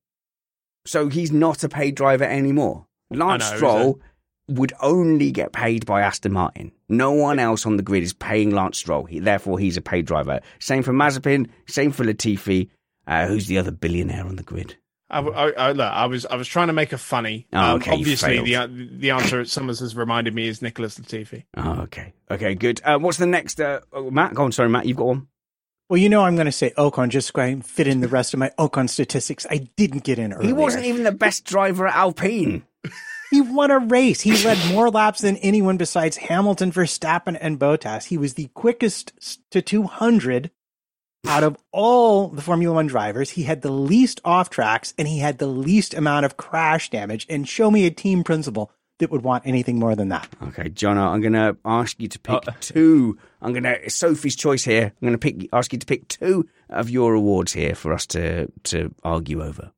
So he's not a paid driver anymore. Lance know, Stroll would only get paid by Aston Martin. No one else on the grid is paying Lance Stroll. He, therefore, he's a paid driver. Same for Mazepin. Same for Latifi. Uh, who's the other billionaire on the grid? I, I, I, look, I was I was trying to make a funny. Oh, okay, you obviously, the failed. the answer Summers has reminded me is Nicholas Latifi. Oh, okay. Okay, good. Uh, what's the next? Uh, oh, Matt, go on. Sorry, Matt, you've got one. Well, you know I'm going to say Ocon just so I can fit in the rest of my Ocon statistics. I didn't get in earlier. He wasn't even the best driver at Alpine. He won a race. He led more laps than anyone besides Hamilton, Verstappen, and Bottas. He was the quickest to two hundred out of all the Formula One drivers. He had the least off tracks, and he had the least amount of crash damage. And show me a team principal that would want anything more than that. Okay, John, I'm going to ask you to pick Oh. two. I'm going to Sophie's choice here. I'm going to pick ask you to pick two of your awards here for us to to argue over.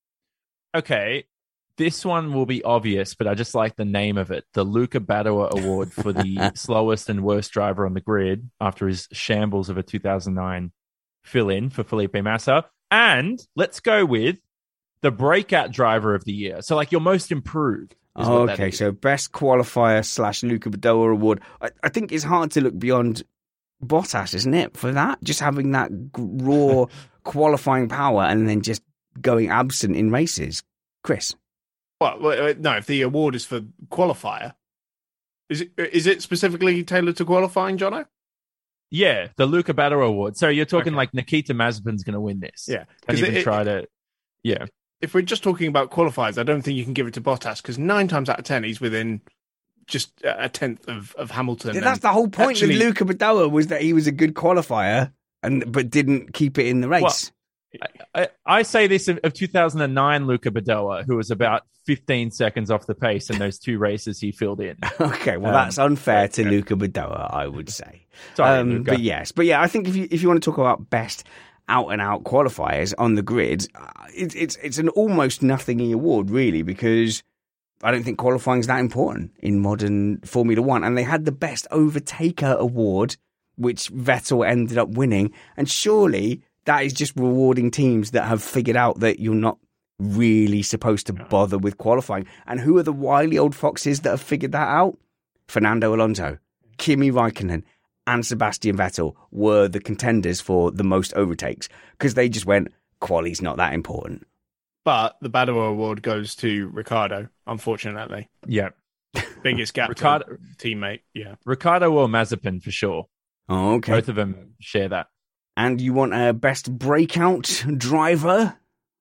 Okay, this one will be obvious, but I just like the name of it. The Luca Badoer Award for the slowest and worst driver on the grid after his shambles of a two thousand nine fill-in for Felipe Massa. And let's go with the breakout driver of the year. So like your most improved. is what that Okay, is. so best qualifier slash Luca Badoer award. I, I think it's hard to look beyond Bottas, isn't it, for that? Just having that g- raw qualifying power and then just going absent in races. Chris? Well, well, uh, no, if the award is for qualifier, is it is it specifically tailored to qualifying, Jono? Yeah, the Luca Badoer Award. So you're talking Okay. like Nikita Mazepin's going to win this. Yeah, Can 'cause even it- try to. Yeah. If we're just talking about qualifiers, I don't think you can give it to Bottas because nine times out of ten he's within just a tenth of, of Hamilton. Yeah, that's And the whole point actually- of Luca Badoer was that he was a good qualifier and but didn't keep it in the race. I, I say this of, of two thousand nine Luca Badoer, who was about fifteen seconds off the pace in those two races he filled in. Okay, well, Um, that's unfair to Luca Badoer, I would say. Sorry, um, Luca. but yes, but yeah, I think if you if you want to talk about best out and out qualifiers on the grid, uh, it's it's it's an almost nothingy award, really, because I don't think qualifying is that important in modern Formula One, and they had the best overtaker award, which Vettel ended up winning, and surely that is just rewarding teams that have figured out that you're not really supposed to bother with qualifying. And who are the wily old foxes that have figured that out? Fernando Alonso, Kimi Raikkonen, and Sebastian Vettel were the contenders for the most overtakes because they just went, quali's not that important. But the Badoer Award goes to Ricardo, unfortunately. Yeah. Biggest gap Ricardo- to teammate. Yeah. Ricardo or Mazepin for sure. Oh, okay. Both of them share that. And you want a best breakout driver?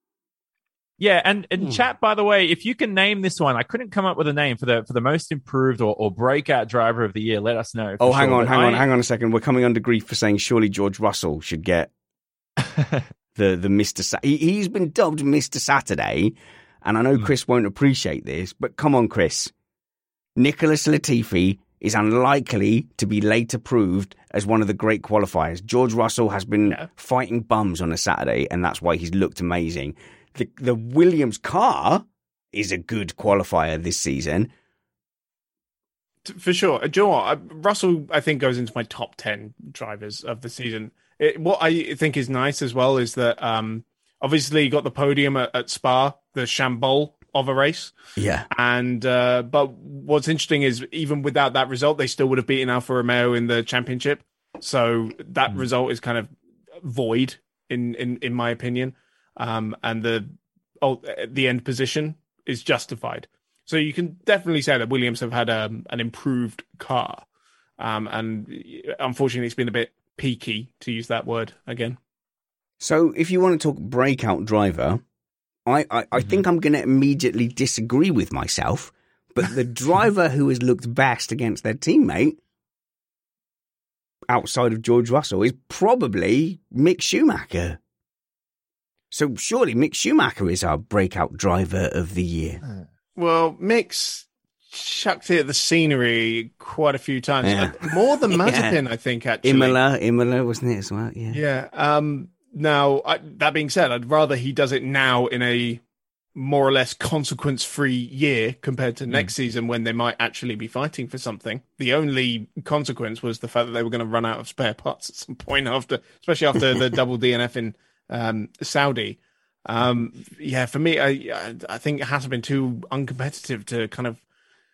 Yeah, and, and chat, by the way, if you can name this one, I couldn't come up with a name for the for the most improved or, or breakout driver of the year. Let us know. Oh, hang sure. on, But hang on, I- hang on a second. We're coming under grief for saying surely George Russell should get the the Mister Sa- he, he's been dubbed Mister Saturday, and I know Chris won't appreciate this, but come on, Chris. Nicholas Latifi is unlikely to be later proved as one of the great qualifiers. George Russell has been Yeah. fighting bums on a Saturday, and that's why he's looked amazing. The, the Williams car is a good qualifier this season. For sure. Do you know what? Russell, I think, goes into my top ten drivers of the season. It, what I think is nice as well is that um, obviously he got the podium at, at Spa, the Chambol of a race. Yeah. And uh, but what's interesting is even without that result, they still would have beaten Alfa Romeo in the championship. So that mm. result is kind of void in, in, in my opinion. Um, and the oh, the end position is justified. So you can definitely say that Williams have had um, an improved car. Um, and unfortunately, it's been a bit peaky, to use that word again. So if you want to talk breakout driver, I, I, I mm-hmm. think I'm going to immediately disagree with myself. But the driver who has looked best against their teammate, outside of George Russell, is probably Mick Schumacher. So surely Mick Schumacher is our breakout driver of the year. Well, Mick's chucked it at the scenery quite a few times. Yeah. More than Mazepin, yeah. I think, actually. Imola, Imola, wasn't it as well? Yeah. Yeah. Um, now, I, that being said, I'd rather he does it now in a more or less consequence-free year compared to next mm. season when they might actually be fighting for something. The only consequence was the fact that they were going to run out of spare parts at some point after, especially after the double D N F in um, Saudi. Um, yeah, for me, I I think it has been too uncompetitive to kind of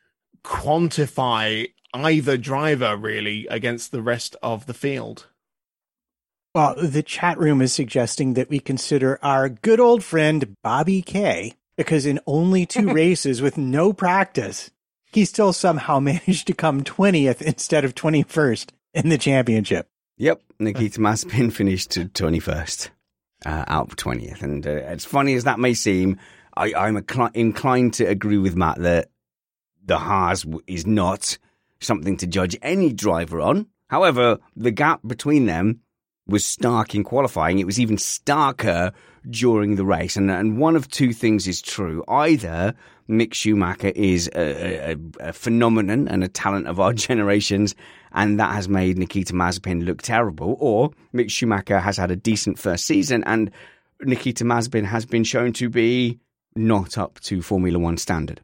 quantify either driver really against the rest of the field. Well, the chat room is suggesting that we consider our good old friend Bobby Kay, because in only two races with no practice, he still somehow managed to come twentieth instead of twenty-first in the championship. Yep, Nikita Mazepin finished to twenty-first. Uh, out of twentieth. And uh, as funny as that may seem, I, I'm incli- inclined to agree with Matt that the Haas is not something to judge any driver on. However, the gap between them was stark in qualifying. It was even starker during the race. And, and one of two things is true. Either Mick Schumacher is a, a, a phenomenon and a talent of our generations, and that has made Nikita Mazepin look terrible, or Mick Schumacher has had a decent first season and Nikita Mazepin has been shown to be not up to Formula One standard.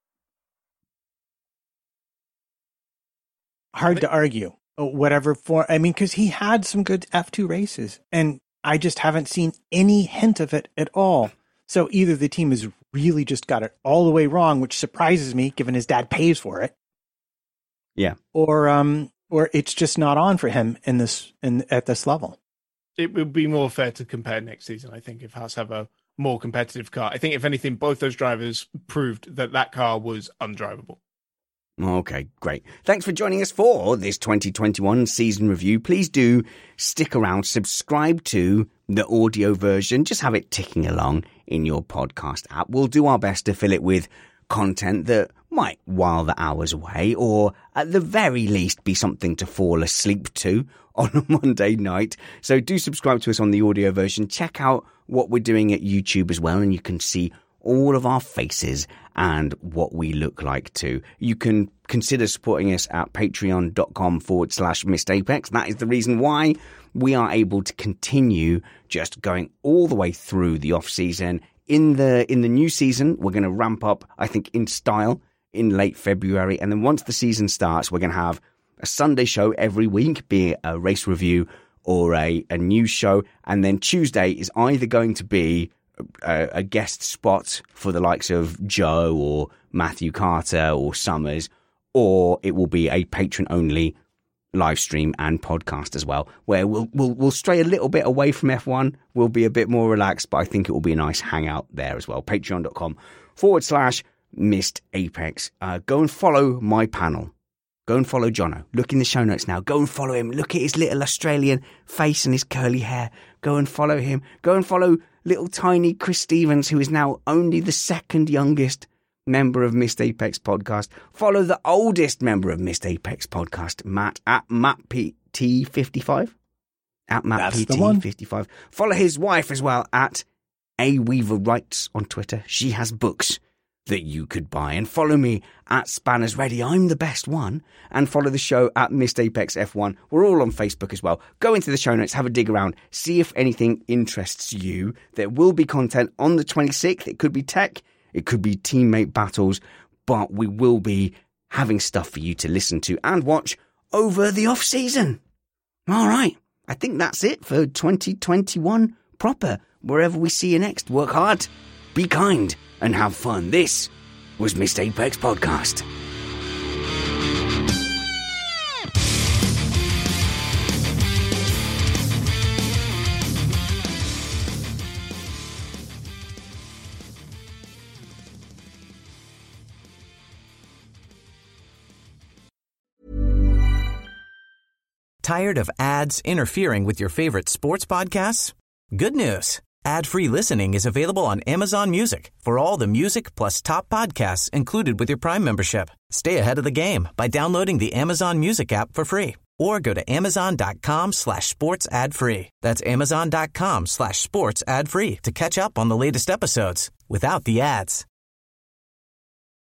Hard to argue. Whatever for, I mean, because he had some good F two races, and I just haven't seen any hint of it at all. So either the team has really just got it all the way wrong, which surprises me, given his dad pays for it. Yeah. Or um, or it's just not on for him in this in at this level. It would be more fair to compare next season, I think, if Haas have a more competitive car. I think, if anything, both those drivers proved that that car was undrivable. Okay, great. Thanks for joining us for this twenty twenty-one season review. Please do stick around, subscribe to the audio version, just have it ticking along in your podcast app. We'll do our best to fill it with content that might while the hours away, or at the very least be something to fall asleep to on a Monday night. So do subscribe to us on the audio version. Check out what we're doing at YouTube as well, and you can see all of our faces and what we look like too. You can consider supporting us at patreon.com forward slash Missed Apex. That is the reason why we are able to continue just going all the way through the off season. In the in the new season, we're going to ramp up, I think, in style in late February. And then once the season starts, we're going to have a Sunday show every week, be it a race review or a, a news show. And then Tuesday is either going to be A, a guest spot for the likes of Joe or Matthew Carter or Summers, or it will be a patron only live stream and podcast as well, where we'll we'll we'll stray a little bit away from F one. We'll be a bit more relaxed, but I think it will be a nice hangout there as well. Patreon.com forward slash Missed Apex. Uh, go and follow my panel. Go and follow Jono. Look in the show notes now. Go and follow him. Look at his little Australian face and his curly hair. Go and follow him. Go and follow little tiny Chris Stevens, who is now only the second youngest member of Missed Apex Podcast. Follow the oldest member of Missed Apex Podcast, Matt, at Matt P T fifty-five. At Matt P T fifty-five. Follow his wife as well, at A Weaver Writes on Twitter. She has books that you could buy. And follow me at Spanners Ready. I'm the best one. And follow the show at Missed Apex F one. We're all on Facebook as well. Go into the show notes, have a dig around, see if anything interests you. There will be content on the twenty-sixth. It could be tech. It could be teammate battles, but we will be having stuff for you to listen to and watch over the off season. All right. I think that's it for twenty twenty-one proper. Wherever we see you next, work hard, be kind, and have fun. This was Missed Apex Podcast. Tired of ads interfering with your favorite sports podcasts? Good news. Ad-free listening is available on Amazon Music for all the music plus top podcasts included with your Prime membership. Stay ahead of the game by downloading the Amazon Music app for free or go to amazon.com slash sports ad free. That's amazon.com slash sports ad free to catch up on the latest episodes without the ads.